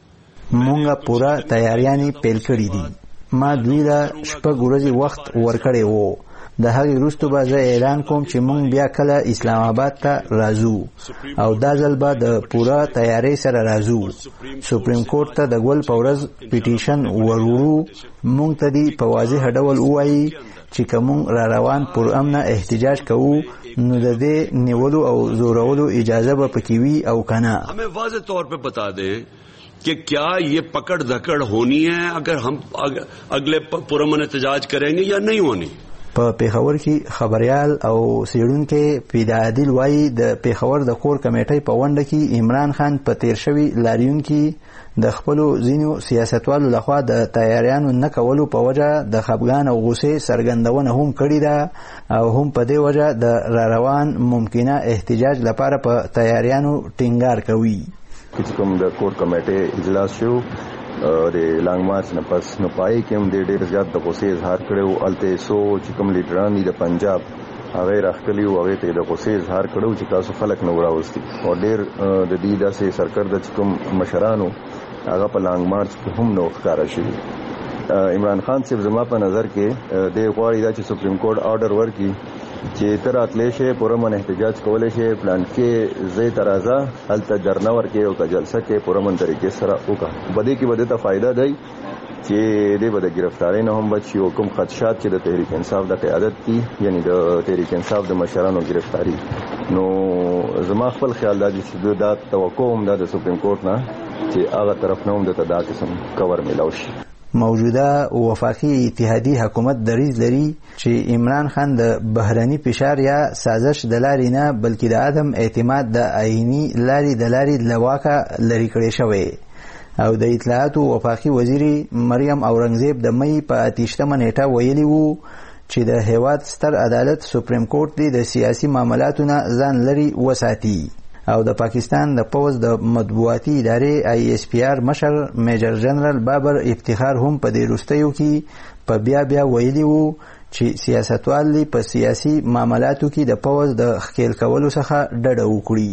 مونږه پوره تیاریانې پیل کړې دي. ما دوی له 6 ورځې وخت ورکړی وو. د هغې وروسته به زه اعلان کوم چې مونږ بیا کله اسلام آباد ته راځو او دا ځل به د پوره تیاری سره راځو. سپریم کورټ ته د ګول په ورځ پیټیشن ورورو. مونږ ته دې په واضح ډول ووایي چې که مونږ را روان پر امنه احتجاج کوو نو د دې نیولو او زورولو اجازه به پکې وي او کنه. हमें वाज़ेह तौर पे बता दें कि क्या ये पकड़ धकड़ होनी है अगर हम अगले पुरअमन एहतजाज करेंगे या नहीं होनी. په پیښور کې خبريال او سیړونکو پیدا عادل وایي د پیښور د کور کمیټې په ونده کې عمران خان په تیر شوی لاریون کې د خپل ځینو سیاستوالو لخوا د تیاریانو نه کولو په وجه د خپګان او غوسې سرګندونه هم کړې ده او هم په دې وجه د را روان ممکنه احتجاج لپاره په تیاریانو ټینګار کوي. کوم د کور کمیټې اجلاس شو د لانګ مارچ نه پس نو پای کې هم ډېر زیات د غوسې اظهار کړو. الته سو چې کوم لیډران دي د پنجاب هغه راخلی او هغه ته د غوسې اظهار کړو چې تاسو خلک نو راوستي او ډېر د دې داسې سرکرد چې کوم مشرانو هغه په لانګ مارچ کې هم نو ښکارا شي. عمران خان صاحب زما په نظر کې د غواړي چې سپریم کورټ آرډر ورکړي چې تر اتلې شي پرمن احتجاج کولای شي پلان کې زې ترازه الته درنه ورکې او جلسه کې پرمن طریقې سره وکړه. بده کې بده ته فائدہ دی چې دې بده گرفتاری نه هم بچي او کوم خدشات چې د تحریک انصاف د قیادت دي یعنی د تحریک انصاف د مشرانو گرفتاری نو زما خپل خیال دی چې دا توقع هم د سپریم کورټ نه چې هغه طرف نه هم د تدا قسم کور ملاوي شي. موجوده وفاقي اتحادي حکومت دریځ لري چې عمران خان د بهرني فشار یا سازش د لارې نه بلکې د عدم اعتماد د آئینی لارې لواکه لري کړی شوی او د اطلاعات وفاقي وزیر مریم اورنګزیب د مې په 28 نیټه ویلي وو چې د هیواد ستر عدالت سپریم کورټ د سیاسي معاملاتو نه ځان لري وساتي او د پاکستان د پوز د مطبوعاتي ادارې ISPR مشر میجر جنرال بابر افتخار هم په دې وروستیو کې په بیا ویلي وو چې سیاستوال په سیاسي معاملاتو کې د پوز د خکېل کولو څخه ډډه وکړي.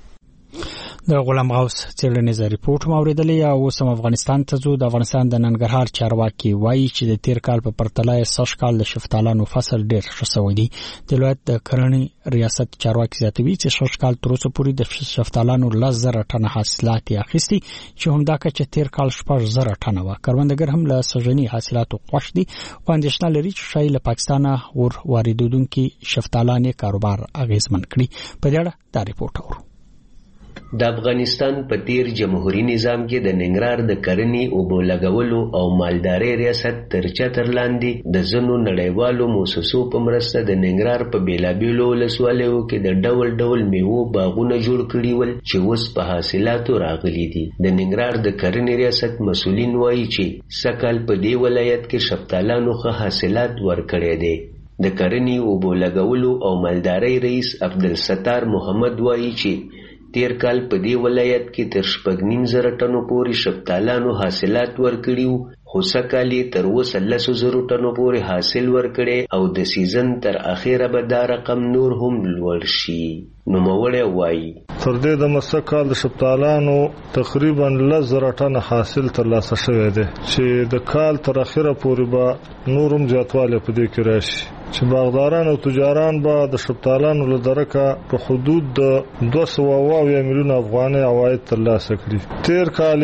د غلام غوث څېړنیز ریپورت موریدلې او اوسم افغانستان ته ځو. د افغانستان د ننګرهار چارواکي وایي چې د تیر کال په پرتله سږ کال د شفتالانو فصل ډېر ښه شوی دی. د ولایت د کرنې ریاست چارواکي زیاتوي چې سږ کال تر اوسه پورې د شفتالانو 10,000 ټنه حاصلات یې اخیستي چې همدا کچه تیر کال 6,000 ټنه و. کروندګر هم له سږني حاصلاتو خوښ دي خو اندېښنه لري چې شاید له پاکستانه واردونکي شفتالانې کاروبار اغیزمن کړي. په دې اړه دا ریپورت اورو. د افغانستان په تیر جمهوریت نظام کې د ننګرهار د کرنې او بولګولو او مالدارۍ ریاست تر چتر لاندې د ځینو نړیوالو موسسو په مرسته د ننګرهار په بیلابیلو ولسوالیو کې د ډول ډول میوو باغونه جوړ کړي ول چې اوس په حاصلاتو راغلي دي. د ننګرهار د کرنې ریاست مسؤلین وایي چې سکهال په دې ولایت کې شفتالانو ښه حاصلات ورکړي دي. د کرنې او بولګولو او مالدارۍ رئیس عبدالستار محمد وایي چې تیر کال په دې ولایت کې تر 9,500 ټنو پورې شفتالانو حاصلات ورکړي خو سکهال تر 10,000 ټنو پورې حاصل ورکړي او د سیزن تر اخیره به دا رقم نور هم لوړ شي. نوموړی وایي تر دې د مسکهال د شفتالانو تقریبا 10,000 ټنه حاصل ترلاسه شوی دی چې د کال تر اخیره پورې به نورم زیاتوالی په دې کې راشي. چې باغداران او تجاران به د شپتالانو له درکه په حدود د 200 میلیون افغاني عواید ترلاسه کړي. تیر کال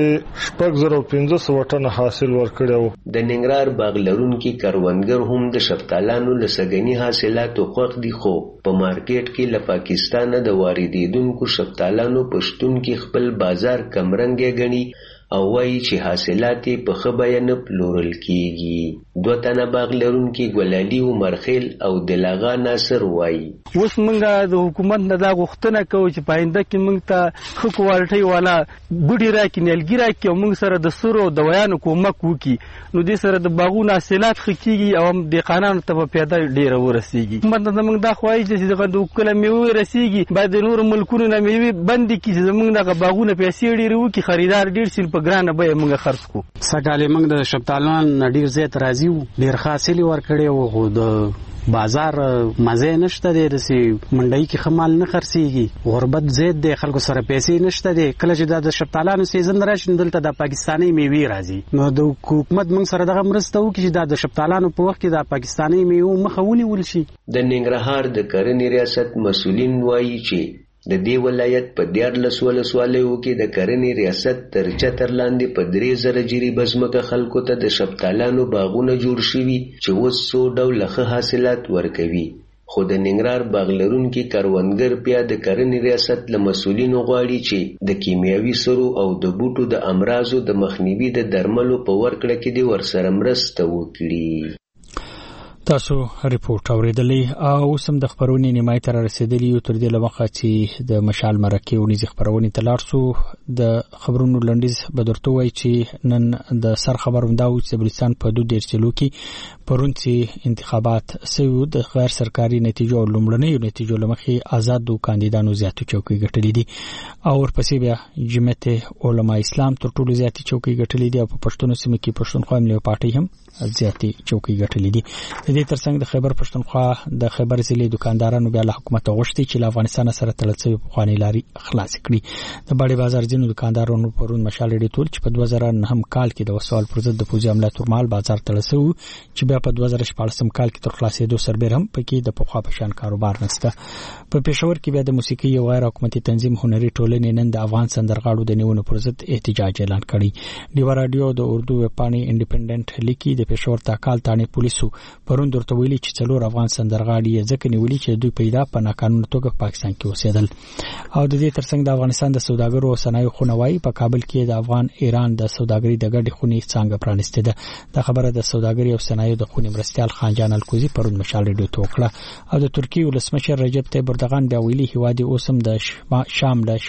1500 ټنه حاصل ورکړی. د ننګرهار باغ لرونکي کروندګر هم د شپتالانو له سږني حاصلاتو خوښ دي، خو په مارکیټ کې له پاکستانه د واردېدونکو شپتالانو پښتون کې خپل بازار کمرنګ غني او وایي چې حاصلات په ښه بیه نه پلورل کیږي. 2 تنه باغ لرونکي ګلالي عمرخیل او دلاغا ناصر وایي اوس موږ د حکومت نه دا غوښتنه کوو چې پاینده کې موږ ته ښه کوالټۍ والا بوټي راکړي، نیالګي راکړي او موږ سره د سرو دوایانو کومک وکړي، نو دې سره د باغونو حاصلات ښه کیږي او دهقانانو ته په پیاده ډېره ورسیږي. حکومت ته موږ دا خواهی چې د کله میوې رسیږي باید د نورو ملکونو نه میوې بندې کړي چې زموږ دغه باغونه پیسې ډېرې وکړي، خریدار ډېر شي، په ګرانه بیه موږ خرڅ کړو. سږکال موږ د شپتالانو ډېر زیات راضي وو، ډېر ښه حاصل یې ورکړی وو، خو د بازار مزه نشته دی، داسې منډۍ کې ښه مال نه خرڅېږي، غربت زیات دی، خلکو سره پیسې نشته دی. کله چې د شپتالانو سیزن راشي دلته د پاکستاني میوې راځي، نو د حکومت موږ سره دغه مرسته وکړي چې د شپتالانو په وخت کې د پاکستاني میوې مخه ونیول شي. د ننګرهار د کرنې ریاست مسؤلین وایي چې د دې ولایت په 14 ولسوالیو کې د کرنې ریاست تر چتر لاندې په 3000 جریبه ځمکه خلکو ته د شپتالانو باغونه جوړ شوي چې اوس 100 ډوله ښه حاصلات ورکوي. خو د ننګرهار باغ لرونکي کروندګر بیا د کرنې ریاست له مسؤلینو غواړي چې د کیمیاوي سرو او د بوټو د امراضو د مخنیوي د درملو په ورکړه کې دې ورسره مرسته وکړي. تاسو ریپورت اوریدلی او سم د خبرونې نیمای تر رسیدلی یو تر دې لمخه چې د مشال مرکه ونیز خبرونې تلار سو د خبرونو لنډیز بدرته وای چې نن د سر خبرونداو چې بلوچستان په 2 ضلعو کې پرونسي انتخابات سوي د غیر سرکاري نتیجو لومړنۍ نتیجو لمخې آزادو کاندیدانو زیاتو چوکۍ ګټلې دي او ورپسې بیا جمعیت علماء اسلام تر ټولو زیاتې چوکۍ ګټلې دي او په پښتون سیمه کې پښتونخوا ملي پارټي هم زیاتې چوکۍ ګټلې دي. د دې ترڅنګ د خیبر پښتونخوا د خیبر ضلع دکاندارانو بیا له حکومت غوښتي چې له افغانستان سره تړل شوی پخوانی لاري خلاص کړي. د باډي بازار ځینو دکاندارانو پرون مشال ډیټول چې په 2009 کال کې د وسوال پر ضد د پوځي عملیات ورمال بازار تړل شو چې بیا په 2014 کال کې تر خلاصېدو سربېر هم پکې د پخوا په شان کاروبار نشته. په پېښور کې بیا د موسیقي یو غیر حکومتي تنظیم هنري ټولنې نن د افغان سندرغاړو د نیونو پر ضد احتجاج اعلان کړی. ډیوا رادیو د اردو وپانی انډیپندنت لیکي د پېښور تاکال تانه پولیسو پرون درته ویلي چې څلور افغان سندرغاړي ځکه نیولي چې دوی پیدا په ناقانونه توګه پاکستان کې اوسېدل. او د دې ترڅنګ د افغانستان د سوداګرو او صنایعو خونوای په کابل کې د افغان ایران د سوداګرۍ د ګډې خونې څنګه پرانسته ده. د خبره د سوداګرۍ او صنایعو د خونې مرستيال خانجان الکوزي پرون مشال ریډیو ته وکړه. او د ترکیې ولسمشر رجب طیب اردوغان بیا ویلي هیواد اوسم د شام له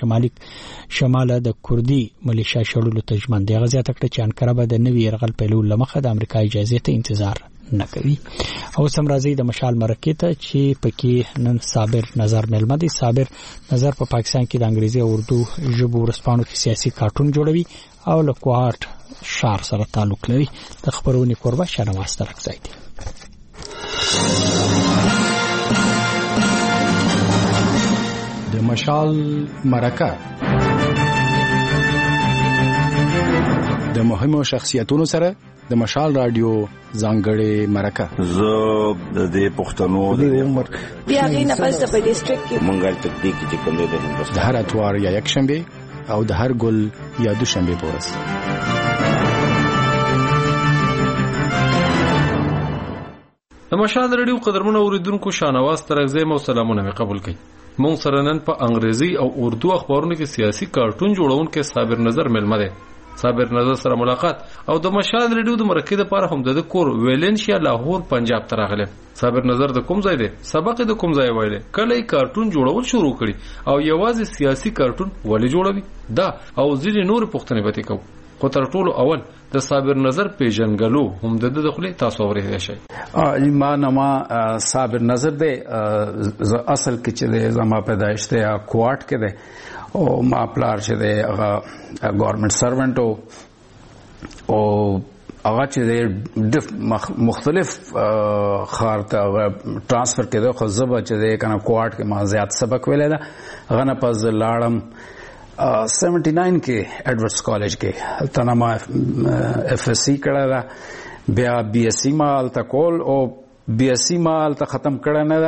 شماله د کوردي ملیشیا شړلو ته ژمن دی. غزا تکړه چې انکره به د نوي يرغل پیلول لمخه د امریکا اجازه ته انتظار نه کوي. او سم راځي د مشال مرکه ته چې پکې نن صابر نظر ملمه دي. صابر نظر په پاکستان کې د انګریزي او اردو ژبو ورسپانو کې سیاسي کارټون جوړوي او له کوهاټ شهر سره تعلق لري. د خبرونې قربا شنواز ترکزای دي. د مشال مرکه د مهمو شخصیتونو سره د مشال رادیو ځانګړې مرکه. زه د دې پښتنو د عمر بیا غینه پس په ډیسټریکټ کې مونږه تدقیق چې کوم دی د هندوستان د هر اتوار یا یک شنبه او د هر ګل یا دوشنبه په ورځ. د مشال رادیو قدرمنو اوریدونکو شانواز ترغزه مو سلامونه قبول کړئ. مونږ سره نن په انګریزي او اردو اخبارونو کې سیاسي کارټون جوړونکو صابر نظر ملمه ده. صابر نظر سره ملاقات او د مشال ریډیو د مرکې لپاره هم د کور ویلنشیا لاهور پنجاب ته راغله. صابر نظر د کوم ځای دی؟ سبق د کوم ځای وایله؟ کله کارټون جوړول شروع کړي او یوازې سیاسي کارټون ولې جوړوي؟ دا او ځینې نور پوښتنې به تکو. خو تر ټولو اول د صابر نظر پیژنګلو هم د دخلي تاسو ورې شي. ما نما صابر نظر دی اصل کې چې زما پیدایش ته کوارټ کې دی او ما پلار چې دی هغه ګورنمنت سروانټ او هغه چې مختلف خار ته ټرانسفر کېده خو زبا چې دی کنه کوارټ کې ما زیات سبق ویل دا غنه پز لاړم 79 کې ایڈورډز کالج کې تنما اف ایس سی کړه دا بیا بی ایس سی مال تکول او BSc مال ته ختم کړه نه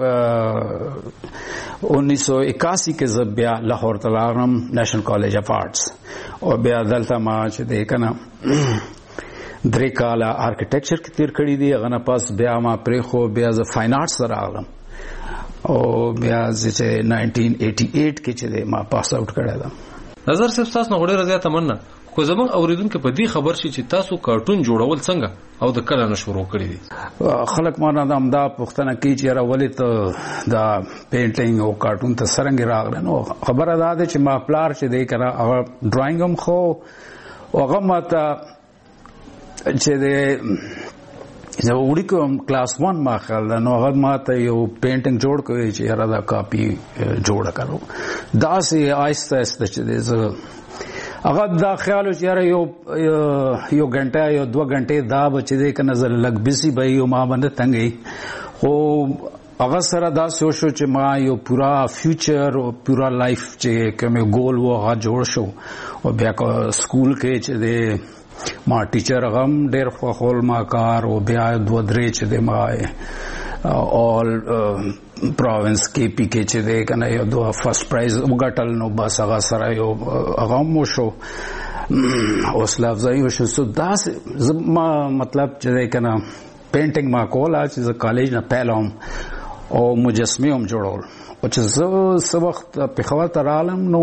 1981 کې زه بیا لاهور ته لاغلم نیشنل کالج اف آرټس او بیا دلته ما چې د کنه 3 کاله آرکیټیکچر کې تیر کړی دی هغه نه پاس بیا ما پرې خو بیا ز فاین آرټس سره راغلم او بیا چې 1988 کې چې ما پاس آوټ کړی دا نظر صاحب تاسو نه وړه زیاته مننه خو زمون اوریدونکو په دې خبر شي چې تاسو کارټون جوړول څنګه او د کله نه شروع کړی دي خلک ما نه دا پوښتنه کوي چې را ولې ته دا پینټینګ او کارټون ته څنګه راغله نو خبره ده چې ما پلار چې دی کړه هغه ډراینګ هم خو هغه ماته چې زه وړکم کلاس 1 ما خل نو هغه ماته یو پینټینګ جوړ کوي چې را دا کاپی جوړ کړو دا سي آیسته آیسته چې زه هغه دا خیال چې یو غنټه یو 2 غنټه دا بچ دې کنه زل لګ بيسي به یو ما باندې تنګي خو هغه سره دا سوچو چې ما یو پورا فیوچر او پورا لایف چې کوم ګول و هغه جوړ شو او بیا سکول کې چې دې ما ټیچر غم ډېر خپل ما کار او بیا 2-3 چې دې ما all province کې پی کې چې ده کنه یو 2 فرست پرایز وګټل نو بس هغه سره یو هغه مو شو اوس لفظي شو سو داس ما مطلب چې ده کنه پینټینګ ما کولا چې کالج نه پهلوم او مجسمه هم جوړول او چې زه وخت په خوا ته رالم نو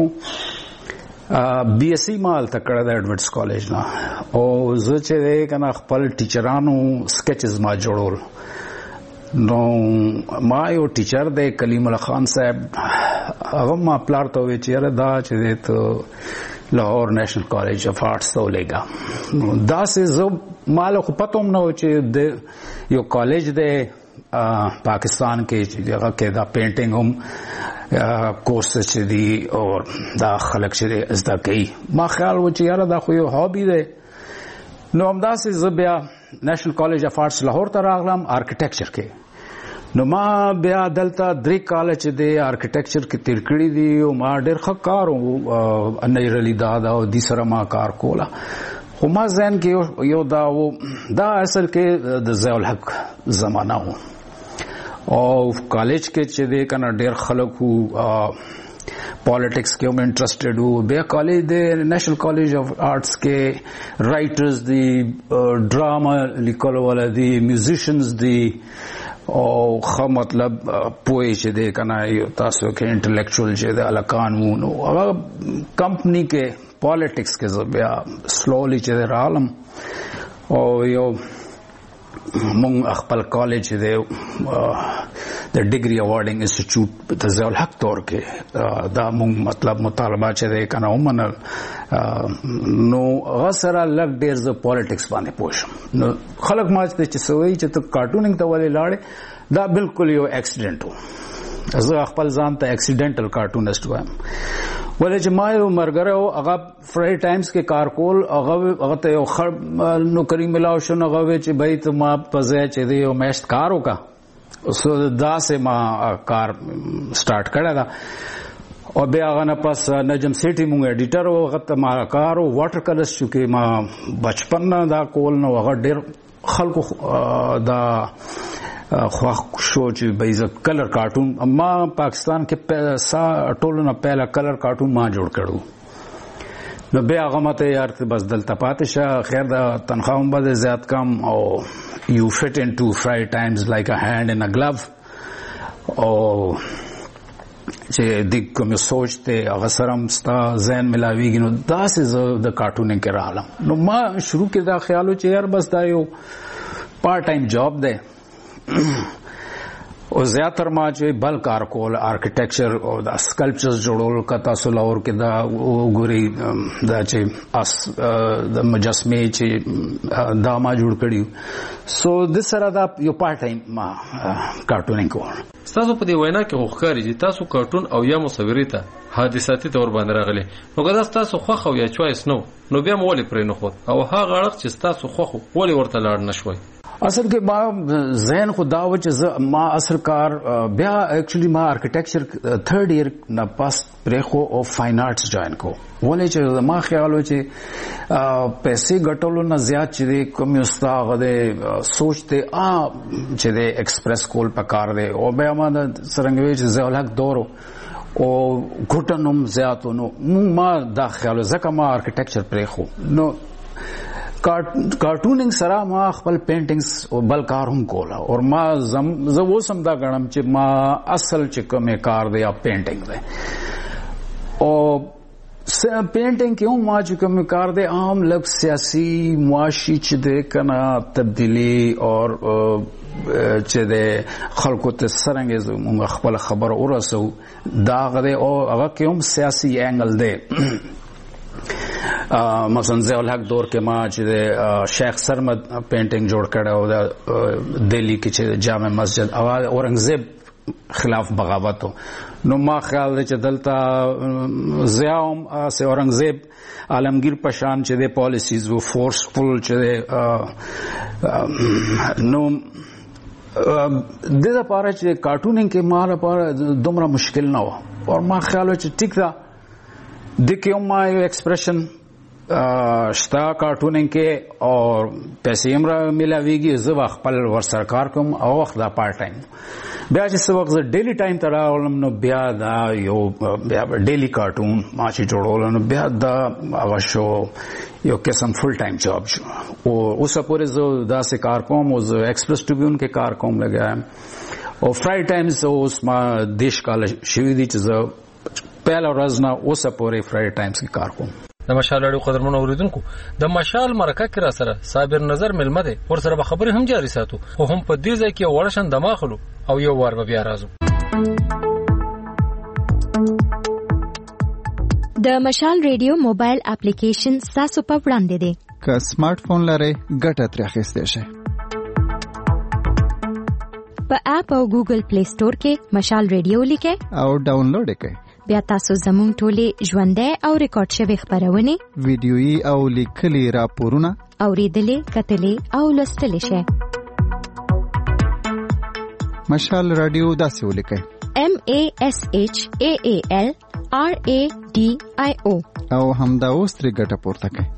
BSc مال تکړه د ایڈورډز کالج نه او زه چې ده کنه خپل ټیچرانو سکیچز ما جوړول نو ما یو ټیچر دی کلیم الله خان صاحب هغه ما پلار ته وی چې دا چې ته لاهور نیشنل کالج اف آرټس ته ولېګا نو دا سه زه مال خو پته هم نه و چې یو کالج دی پاکستان کې چې هغه کې دا پینټینګ هم کورس چې دی او دا خلک چې زده کوي ما خیال و چې یاره دا خو یو هابي دی نو همداسې زه بیا نیشنل کالج اف آرټس لاهور ته راغلم آرکیټیکچر کې نو ما بیا دلته 3 کاله چې د آرکیټیکچر کې تیر کړی دی او ما ډېر ښه کار او انیرلی دا او د سره ما کار کولا خو ما ځین کې یو دا اصل کې د ضیاء الحق زمانہ و او کالج کې چې د کنه ډېر خلک وو پالیټکس کې هم انټرسټډ وو بیا کالج د نیشنل کالج اف آرټس کې رائټرز دی ډراما لیکل ولا دی میوزیشنز دی او خو مطلب پوهې چې دی کنه تاسو کې انټلیکچوال چې د الکان وو نو هغه کمپنی کې پالیټکس کې بیا سلولی چې رالم او یو مونږ خپل کالج دی د ډیګري اوارډینګ انسټیټیوټ د ضیاء الحق تور کې دا مونږ مطلب مطالبه چې دی کنه ومنل نو غسر لګ ډیر ز پالیټکس باندې پوښم نو خلک ما چې سوي چې ته کارټونینګ ته ولې لاړې دا بالکل یو اکسیډنټ و زه خپل ځان ته اکسیډنټل کارټونیست وایم ولې چې ما یو مرګره او هغه فرای ټایمز کې کار کول هغه ته یو نوکری ملاو شو نو هغه چې به ته ما پځه چې دی یو میشت کار وکا سو دا سه ما کار سٹارټ کړه دا او بیا هغه نه پس نجم سیټي مونږ ایډیټر او هغه ته ما کار او واټر کلرز چې ما بچپن دا کول نو هغه ډېر خلکو دا خو شو چې بیزه کلر کارټون اما پاکستان کې ټولو نه پهلا کلر کارټون ما جوړ کړو نو بیا هغه ماته یار بس دلته پاتې شه خیر دا تنخواه هم به زیات کم او you fit into fry times like a hand in a glove او چې د کوم سوچ ته هغه سره مستا ذهن ملاویږي نو دا سه د کارټونینګ کې راغلم نو ما شروع کې دا خیال و چې یار بس دا یو پارت ټایم جاب دی او زیاتر ما چې بل کار کول آرکیټیکچر او د سکلپچرز جوړول کتا سولور کې دا وګوري دا چې د مجسمه چې دا ما جوړ کړیو سو د سره دا یو پارت ټایم ما کارټونینګ کول تاسو په دې وینا کې خوخاري چې تاسو کارټون او یا مصوري ته حادثاتي تور باندې راغلي نو ګدا تاسو خوخه او یا چويس نو بیا مولې پرې نه خو او هغه اړه چې تاسو خوخه ولې ورته لاړ نشوي اصل کې ما ذهن خو دا و چې ما اصل کار بیا اکچولی ما آرکیټیکچر 3rd ایئر نه پاس پرېخو او فاین آرټس جوائن کو ولې چې ما خیال و چې پیسې ګټلو نه زیات چې کوم استاد غو سوچته چې د ایکسپریس کول پکار دی او بیا ما د سرنګوي چې زولک دورو او ګټنوم زیاتونو ما دا خیال زکه ما آرکیټیکچر پرېخو نو کارټونینګ سره ما خپل پینټینګز او بل کار هم کولا او ما زه وسم دا غنم چې ما اصل چې کوم کار دی یا پینټینګ دی او پینټینګ کې هم ما چې کوم کار دی عام لږ سیاسي معاشي چې د کنا تبدیلی او چې د خلکو ته څنګه زموږ خپل خبر ورسو دا غره او هغه کې هم سیاسي انګل دی مثلا ضیاء الحق دور کې ما چې شیخ سرمد پینټینګ جوړ کړو د دلی کې چې جامع مسجد اورنګزیب خلاف بغاوت نو ما خیال دی چې دلته ضیاء سه اورنګزیب عالمگیر پشان چې د پالیسیز وو فورسفل چې نو د لپاره چې کارټونینګ کې ما لپاره دومره مشکل نه و او ما خیال چې ټیک دا د کوم ما ایکسپریشن شتا کارټونینګ کې او پیسې هم را ملاويږي زه خپل ور سرکار کوم او وخت دا پارت ټایم بیا چې څو وخت ډیلی ټایم ته راولم نو بیا دا یو بیا ډیلی کارټون ما چې جوړول نو بیا دا هغه شو یو قسم فل ټایم جاب شو او اوس پورې زه دا سه کار کوم او زه ایکسپریس ټریبیون کې کار کوم لګایم او فرای ټایمز اوس ما دیش کال شوی دي چې زه پهل ورځ نه اوس پورې فرای ټایمز کې کار کوم د مشال اړو قدرمن اوریدونکو د مشال مرکه کې را سره صابر نظر ملمه ده ور سره به خبرې هم جاری ساتو او هم په دې ځای کې ورشن دماغلو او یو وار به بیا راځو د مشال ریډیو موبایل اپلیکیشن تاسو په وړاندې دی که سمارټ فون لرئ ګټه ترې اخیستی شئ په اپ او ګوګل پلی سٹور کې مشال ریډیو لیکئ او ډاونلوډ کړئ بیا تاسو زموږ ټولې ژوندۍ او ریکارډ شوی خبرونه ویډیويي او لیکلي راپورونه اوریدلې کتلې او لوستلې شئ مشال رادیو داسې ولیکئ MASHAAL RADIO او همدا اوس ترې ګټه پورته کړئ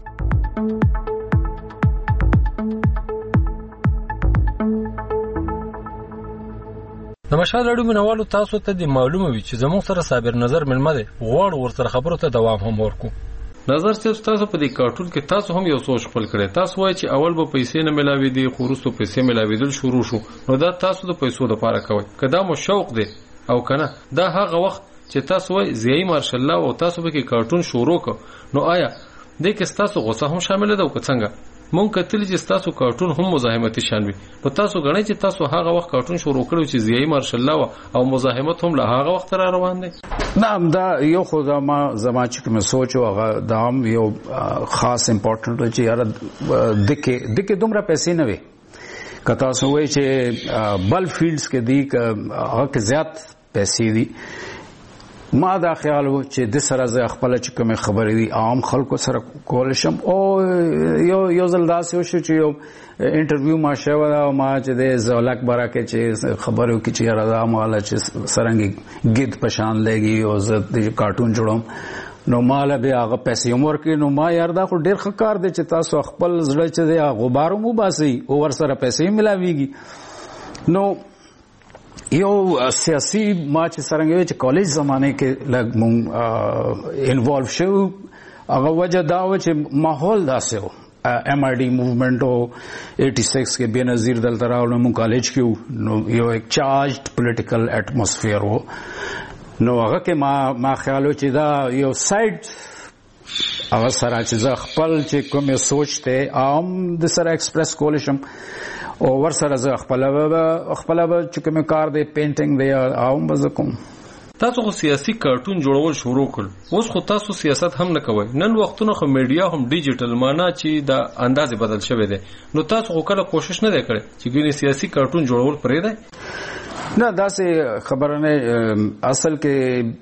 د مشال اړو منوالو تاسو ته د معلومه وي چې زموږ سره صابر نظر ملمه ده غواړو ورسره خبرو ته دوام هم ورکو نظر چې تاسو په دې کارټون کې تاسو هم یو سوچ خپل کړئ تاسو وایي چې اول به پیسې نه ملاوي دي خو وروسته پیسې ملاویدل شروع شو نو دا تاسو د پیسو لپاره کوئ کدا مو شوق دی او کنه دا هغه وخت چې تاسو وایي زیای مارشل الله او تاسو به کې کارټون شروع کړو نو آیا دې کې تاسو غوسه هم شامل ده او څنګه مونږ کتل چې تاسو کارټون هم مزاحمتي شان وي په تاسو غنئ چې تاسو هغه وخت کارټون شروع کړو چې زیای مارشل الله او مزاحمت هم له هغه وخت را روان دي نعم دا یو خدا ما زما چې کوم سوچ او هغه دا هم یو خاص امپورټنت چې یار دکې دومره پیسې نه وي کته سو وای چې بل فیلډز کې دی هغه زیات پیسې دي ما دا خیال و چې د سره ز خپل چې کوم خبرې دي عام خلکو سره کول شم او یو ځل داسې شو چې یو انټرویو ما شوه او ما چې د زولک برا کې چې خبرو کې چې راځه مالا چې سرنګ گید پشان لګي او زه د کارټون جوړم نو مال به هغه پیسې عمر کې نو ما یار دا خو ډیر ښکار دي چې تاسو خپل زړه چې د غبارو مو باسي او ور سره پیسې ملاويږي نو یو سیاسي ما چې سرنګوي چې کالج زمانه کې لګ مونږ انوالو شو هغه وجه دا و چې ماحول داسې و MRD موومنٹ او 86 کې بنظیر دلته راوړم مونږ کالج کې نو یو ایک چارجډ پولیټیکل اټماسفیر و نو هغه کې ما خیال و چې دا یو سایډ هغه سره چې خپل چې کوم سوچته عام د سره ایکسپریس کول شم او ور سره زه خپل چې کوم کار دی پینټینګ دی عام بزکم تاسو خو سیاسي کارټون جوړول شروع کړ اوس خو تاسو سیاست هم نه کوئ نن وختونه خو میډیا هم ډیجیټل معنا چې دا انداز بدل شوی دی نو تاسو خو کله کوشش نه وکړئ چې ګینه سیاسي کارټون جوړول پرې دی نه داسې خبره نه اصل کې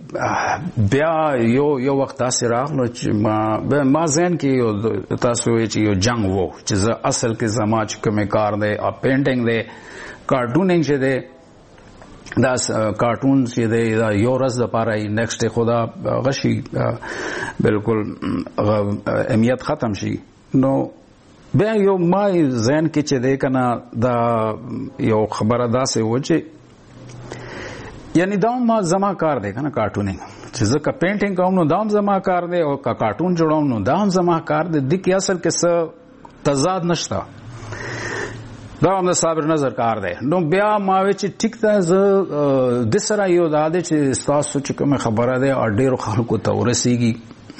بیا یو وخت داسې راغلو چې ما ذهن کې تاسو وایي چې یو جنگ وو چې اصل کې زما چې کومې کار دی پینټینګ دی کارټونینګ چې دی دا کارټون چې دی دا یو ورځ دپاره نیکسټ ډے خو دا غشي بالکل اهمیت ختم شي نو بیا یو ما ذهن کې چې دی که نه دا یو خبره داسې و چې یعنی دا ما زما کار دی که نه کارټونینګ چې زه که پینټینګ کوم نو دا هم زما کار دی او که کارټون جوړوم نو دا هم زما کار دی دې کې اصل کې څه تضاد نشته دا هم د صابر نظر کار دی نو بیا ما وی چې ټیک ده زه د سره یو دا دی چې ستاسو چې کومه خبره ده او ډیرو خلکو ته ورسیږي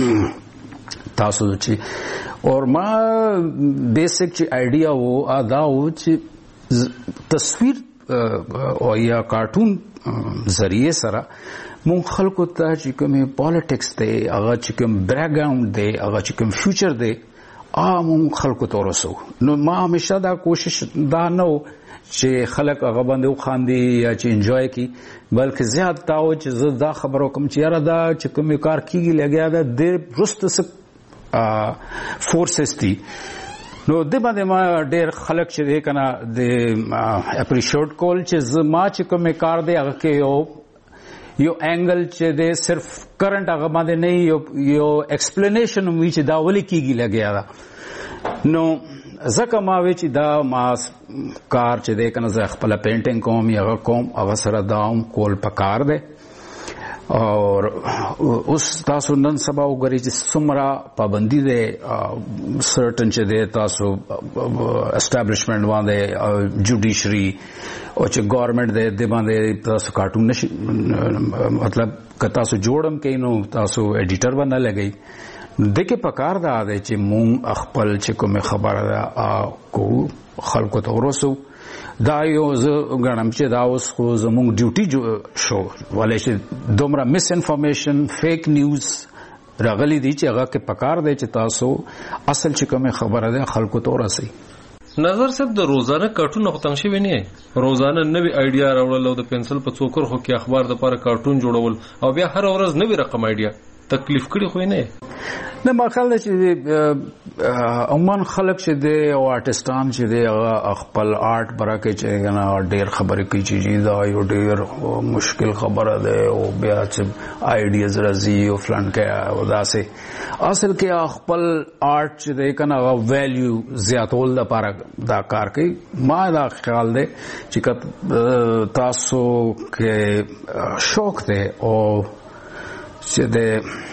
تاسو چې اور ما بیسک چې آیډیا وو دا و چې تصویر او یا کارټون ذریعے سره مون خلکو ته چې کومه پالیټکس دی هغه چې کوم بیک ګراوند دی هغه چې کوم فیوچر دی مون خلکو ته ورسو نو ما همیشه دا کوشش دا نه چې خلک هغه باندې وخاندي یا چې انجوای کی بلکې زیات تاو چې زه دا خبرو کوم چې یاره دا چې کوم کار کیږي لګیا دا د رست فورسز دي نو د باندې ما ډېر خلک چې دی کنه د اپریشیټ کول چې ما چې کوم کار دی هغه کې یو انګل چې دی صرف کرنٹ هغه باندې نه یو ایکسپلینیشن وی چې دا ولې کیږي لګیا دا نو ځکه ما وی چې دا ما کار چې دی کنه زه خپل پینټینګ کوم یا کوم هغه سره داوم کول پکار دی اور اوس تاسو نن سبا وګورئ چې څومره پابندي دی سرټن چې دی تاسو اسټابلیشمنټ باندې جوډیشري او چې ګورنمنت دی د باندې تاسو کارټون نشي مطلب که تاسو جوړم کوي نو تاسو ایډیټر باندې لګئ دغه پکار دا دی چې مونږ خپل چې کومه خبره ده کو خلکو ته ورسو دا یو غنم چې دا اوس خو زموږ ډیوټي شو ولې چې دومره مس انفارمیشن فیک نیوز راغلي دي چې هغه کې پکار دی چې تاسو اصل چې کومه خبره ده خلکو ته ورسئ نظر صاحب د روزانه کارټون ختم شوی نه روزانه نوې آیډیا راوړل او د پنسل په څوکر خو کې اخبار د لپاره کارټون جوړول او بیا هر ورځ نوې رقم آیډیا تکلیف کړی خو نه نه ما خیال دی چې عموما خلک چې دی او آرټسټان چې دی خپل آرټ برکه چې نه ډېر خبرې کوي چې دا یو ډېر مشکل خبره ده او بیا چې آیډیاز راځي او فلان کې او داسې اصل کې خپل آرټ چې دی کنه ویلیو زیاتول لپاره دا کار کوي ما دا خیال دی چې تاسو کې شوق دی او چې د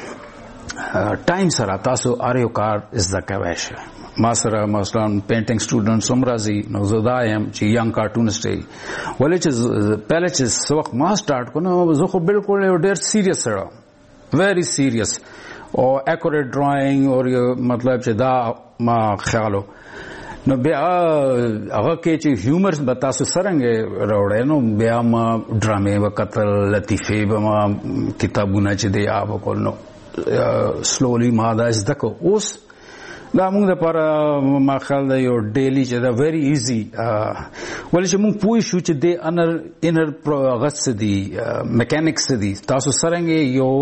ټایم سره تاسو اړیو کار زده کوئ شئ ما سره مثلا پینټینګ سټوډنټس هم راځي نو زه دا یم چې ینګ کارټونسټ ولې چې پهله چې څه وخت ما سټارټ کړو زه خو بالکل ډېر سیریس سره ویری سیریس او اکوریټ ډرایینګ او مطلب چې دا ما خیالو نو بیا هغه کې چې هیومر به تاسو څرنګه راوړی نو بیا ما ډرامې وکتل لطیفې به ما کتابونه چې دی وکول نو سلولی ما دا زده کو اوس دا موږ دپاره ما خیال دی یو ډیلی چې دا ویری ایزي ولې چې موږ پوه شو چې د انر هغه څه دي میکانیکس څه دي تاسو څرنګه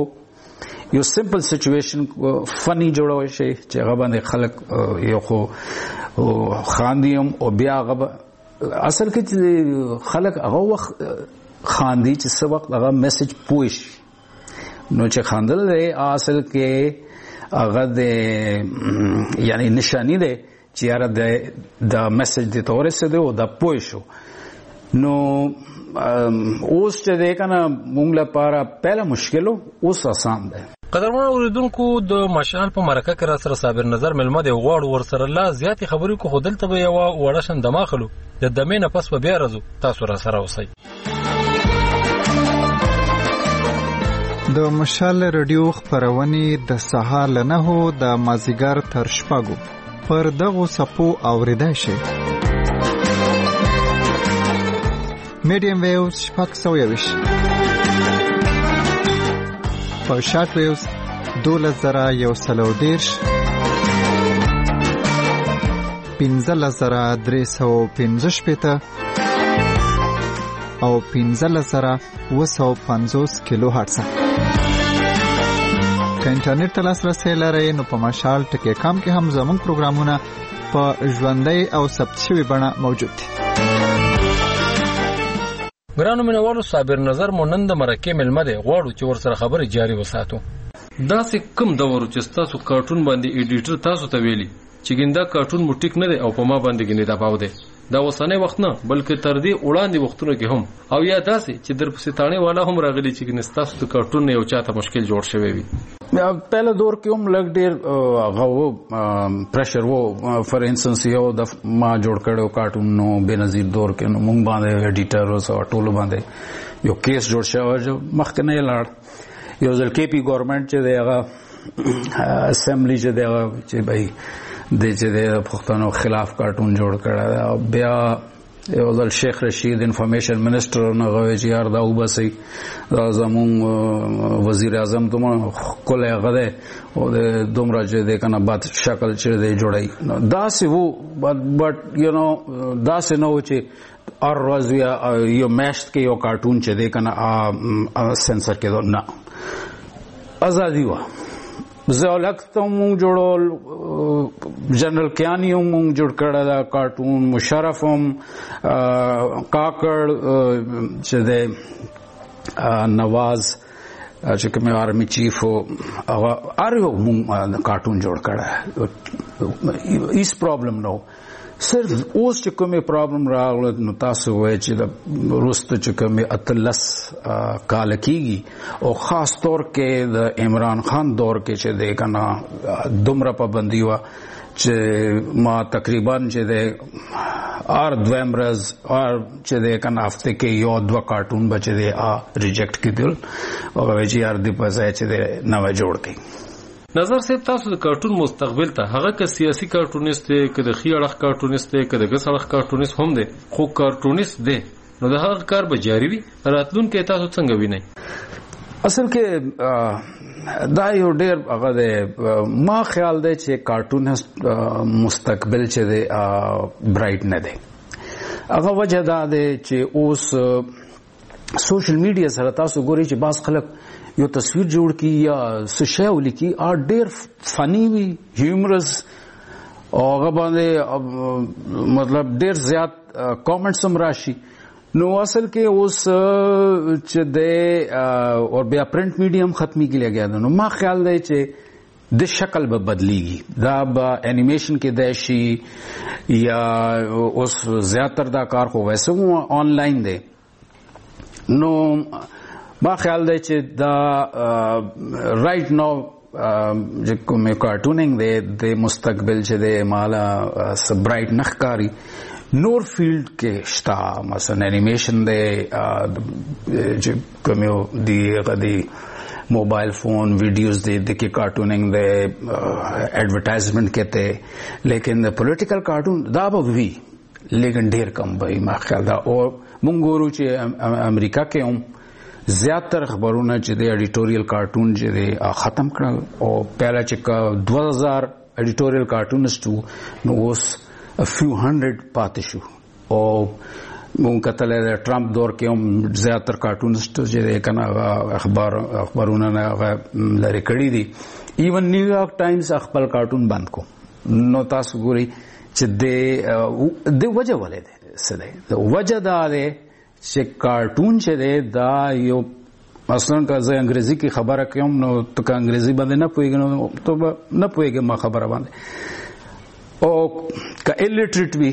یو سمپل سچویشن فنی جوړوي شي چې هغه باندې خلک یو خو خاندیم او بیا هغه اصل کې خلک هغه وخت خاندي چې څه وخت هغه میسج پوه شي نو چې خاندل دی اصل کې هغه د یعنی نشانی دی چې یاره د میسج د تورې څه دی او د پوه شو نو اوس چې دی کنه موږ لپاره پهله مشکل اوس آسان دی قدرمن اوریدونکو د مشال په مرکه کې را سره صابر نظر ملمه دی غواړو ور سره لا زیاتې خبرې کو خودل ته یو وړه شن دماخلو د دمې نه پس په بیا راځو تاسو را سره اوسئ د مشال رادیو خبرونه د سهار له 9 د مازیګر تر شپږو پر دغه سپو اوریدای شي میډیم ویوز شپږ سویوش په شارټ ویوز 2110 15315 او 15750 کیلو هرتز. که انټرنیټ ته لاسرسي لرئ نو په مشال ټکی کام کې هم زموږ پروګرامونه په ژوندۍ او ثبت شوي بڼه موجود دي. ګرانو مینوالو، صابر نظر مو نن د مرکې ملمه دی، غواړو چې ورسره خبرې جاري وساتو. داسې کوم دور چې تاسو کارټون باندې ایډیټر تاسو ته ویلي چې ګندا کارټون مو ټیک نه دی او په ما باندې ګنې دا باو دی، دا وسنه وخت نه بلکې تر دې وړاندې وختونو کې هم او یا داسې چې در پسې تاڼې والا هم راغلي چې ګنستاسو د کارټون یو چاته مشکل جوړ شوی وي. پہله دور کې هم لګ ډیر غو پریشر وو. فار انسټنس یو د ما جوړ کړو کارټون نو بنظیر دور کې نو مونږ باندې ایډیټر او ټول باندې یو کیس جوړ شو چې مخکې نه لاړ. یو ځل کې پی ګورنمنت چې دغه اسمبلی چې دغه چې بھائی د چې د پښتنو خلاف کارټون جوړ کړه. بیا یو ځل شیخ رشید انفارمیشن منسٹر نه غوي چې یار دا وبسي دا زمون وزیر اعظم دومره کوله غده او د دومره چې د کنه بات شکل چې دی جوړای دا سی وو بٹ یو نو دا سی نو چې اور روز یو میشت کې یو کارټون چې دی کنه سنسر کې نه ازادي وا زولک ته مونږ جوړول جنرال کیانی هم مونږ جوړ کړل کارټون مشرف هم کاکړ چې د نواز چې کوم آرمی چیف هغه اړو مونږ کارټون جوړ کړل. هیڅ پرابلم نو صرف اوس چې کومه پرابلم راغله نو تاسو وایي چې د روسته چې کومه اتلس کال کېږي او خاص طور کې د عمران خان دور کې چې د کنا دومره پابندي وا چې ما تقریبا چې د دویمرز چې د کنا هفته کې یو دوا کارټون بچي د ریجیکټ کړل او وایي چې یار دې پځه چې د نو جوړ کړي. نظر صاحب، تاسو د کارټون مستقبل ته هغه که سیاسي کارټونیست دی که د خي اړخ کارټونیست دی که د ګس اړخ کارټونیست هم دی خو کارټونیست دی نو د هغه کار به جاری وي، راتلونکي تاسو څنګه وینئ؟ اصل کې دا یو ډېر هغه دی ما خیال دی چې کارټونیست مستقبل چې دی برایټ نه دی. هغه وجه دا دی چې اوس سوشل میډیا سره تاسو ګورئ چې بعض خلک یو تصویر جوړ کی یا سشا ولیکي ډېر فنی وي هیومرس او هغه باندې مطلب ډېر زیات کامنټس هم راشي. نو اصل کې اوس چې د او بیا پرنٹ میډیم ختمي کېږي نو ما خیال دی چې د شکل به بدلیږي، دا به انیمیشن کې دی شي یا اوس زیاتر دا کار خو ویسے آنلاین دی. نو ما خیال دی چې دا رائٹ نو چې کوم کارټونینګ دی د مستقبل چې د مالا برایټ نخکاری نور فیلډ کې شتا مثلا انیمیشن دی چې کوم دی غدي موبایل فون ویډیوز دی د کې کارټونینګ دی ایڈورټایزمنٹ کہتے لیکن پولیټیکل کارټون دا به وی لیکن ډیر کم به ما خیال دا. او مونږ ګورو چې امریکا کې هم زیاتر خبرونه چې د ایډیټوریل کارټون چې ختم کړل او پہلا چې 2000 ایډیټوریل کارټونست نو اوس few hundred پاتې شو. او مونږ کتل د ټرمپ دور کې هم زیاتر کارټونست چې کنه اخبارونه نه لري کړی دي. ایون نیویارک ټایمز خپل کارټون بند کو. نو تاسو ګورئ چې د وجه ولې ده سده د وجه دا ده چې کارټون چې ده دا یو مثلا که زه انګریزي کې خبره کوم نو ته انګریزي باندې نه پوهیږم نو ته نه پوهیږم ما خبره باندې او که الټریټ وي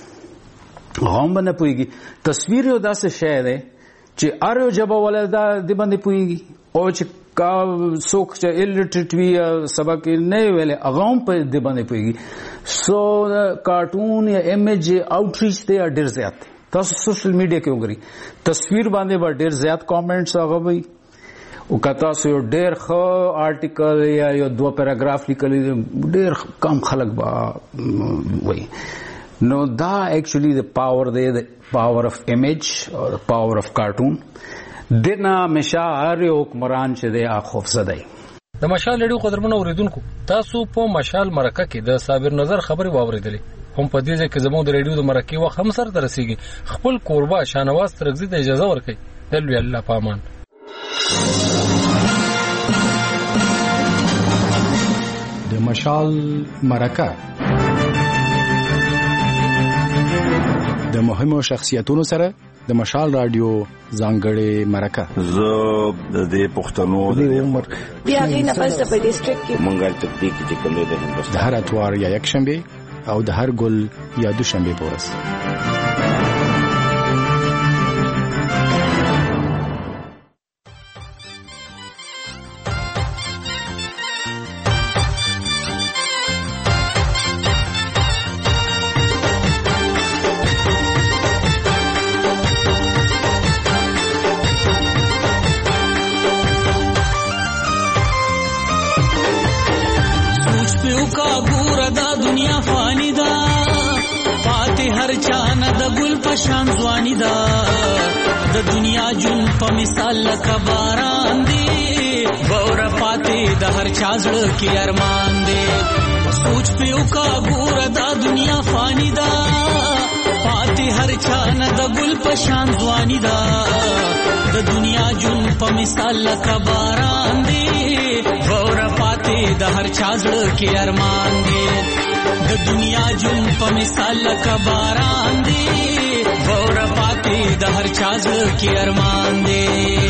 هم باندې پوهیږي. تصویر یو داسې شی ده چې ار یو جبه ولدا د باندې پوهیږي او چې کا څوک چې الټریټ وي سبق نه ویلې هغه هم په د باندې پوهیږي. سو کارټون یا ایمیج آوټریچ دی ډیر زیات. تاسو سوشل میډیا کې وګورئ تصویر باندې به ډیر زیات کامنټس هغه وي او کتا سو یو ډیر خو آرټیکل یا یو دو پیراګراف لیکل ډیر کم خلک با وي. نو دا ایکچولی د پاور دی د پاور اف ایمیج او د پاور اف کارټون دنا مشاعر حکمران چې دی خوف زده. د مشال لړیو قدرمنو اوریدونکو تاسو په مشال مرکه کې د صابر نظر خبري واوریدلې هم په دې ځکه زموږ د ریډیو د مرکې وخت هم سره ترسيږي. خپل کوربه شانواز ترغزي ته اجازه ورکړي. دلوي الله پامان. د مشال مرکه د مهمو شخصیتونو سره د مشال رادیو ځانګړې مرکه. زه د دې پښتنو د عمر بیا غینه پس د ډیسټریکټ کې منګل تکتیک چې کوم دی د هر اتوار یا یک شنبه او د هر ګل یا دوشنبه پورس. شان ځواني دا د دنیا جون په مثال لکه باران دی بور پاتې د هر چا زړه کې ارمان دی سوچ پیو کا ګور دا دنیا فانی دا پاتې هر چا نه د ګل په شان ځواني دا د دنیا جون په مثال لکه باران دی بور پاتې د هر چا زړه کې ارمان دی د دنیا جون په مثال لکه باران دی اور پاتی د هر چا زړه کې ارمان دی.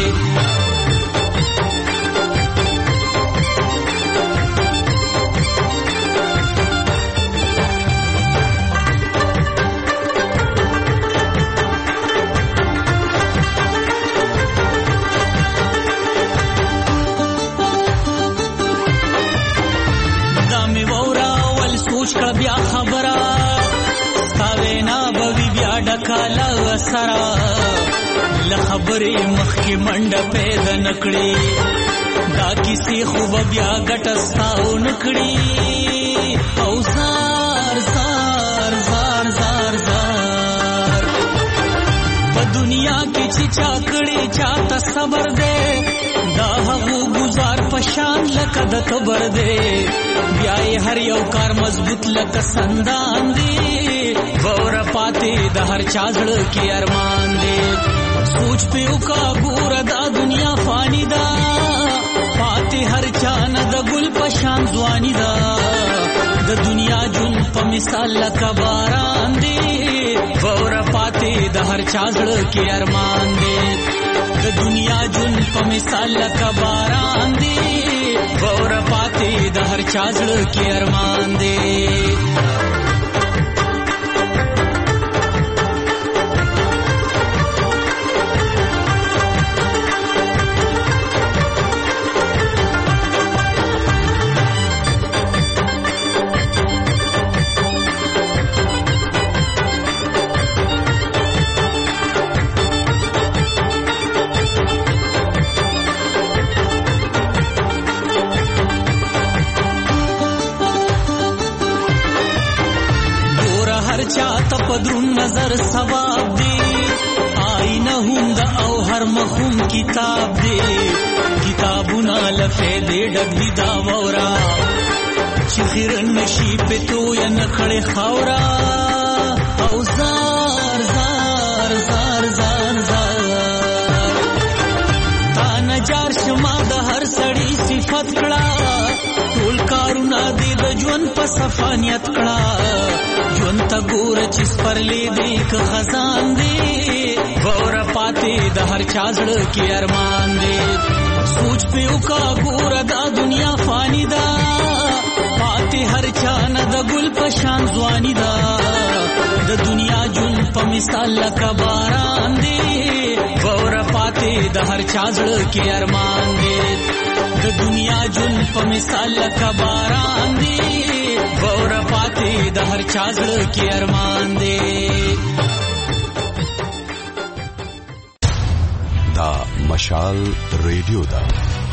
دا می وورا ول سوچ کا بیا خبره ستاوینا بوی بیا ډکاله سرا لخبرې مخکې منډه پیدا نکړي دا کیسې خوب بیا ګټستاو نکړي او زار زار زار زار زار په دنیا کې چې چا کړي چاته صبر دے دا هغو گزار پشان لکه د قبر دے بیا هر یو کار مضبوط لکه سندان دی غور پاتے د هر چازړ کې ارمان دی سوچ پیو کا ګور دا دنیا فانی دا پاتے هر چان د ګل پشان ځواني دا د دنیا جون په مثال لکه باران دی غور پاتے د هر چازړ کې ارمان دی د دنیا جون په مثال لکه باران دی غور پاتے د هر چازړ کې ارمان دی. چاته پدرون نظر ثواب دی آئینه هم د او هر مخوم کتاب دی کتابونه لفیدې ډک دی دا وورا چې خیرن نشي پتو یا نخړې خاورا او زار زار زار زار زار تا نجار شما د هر سړی صفت کړه ټول کارونه دې د ژوند په صفانیت کړه ژوند ته ګوره چې سپرلی دی که خزان دی غوره پاتې د هر چا زړه کې ارمان دی سوچ پیو کا ګوره دا دنیا فانی دا پاتې هر چا نه د ګل په شان ځواني دا د دنیا جون په مثال لکه باران دی غوره پاتې د هر چا زړه کې ارمان دی د دنیا جون په مثال لکه باران دی غوره پاتې د هر چا زړه کې ارمان دی. دا مشال ریډیو دا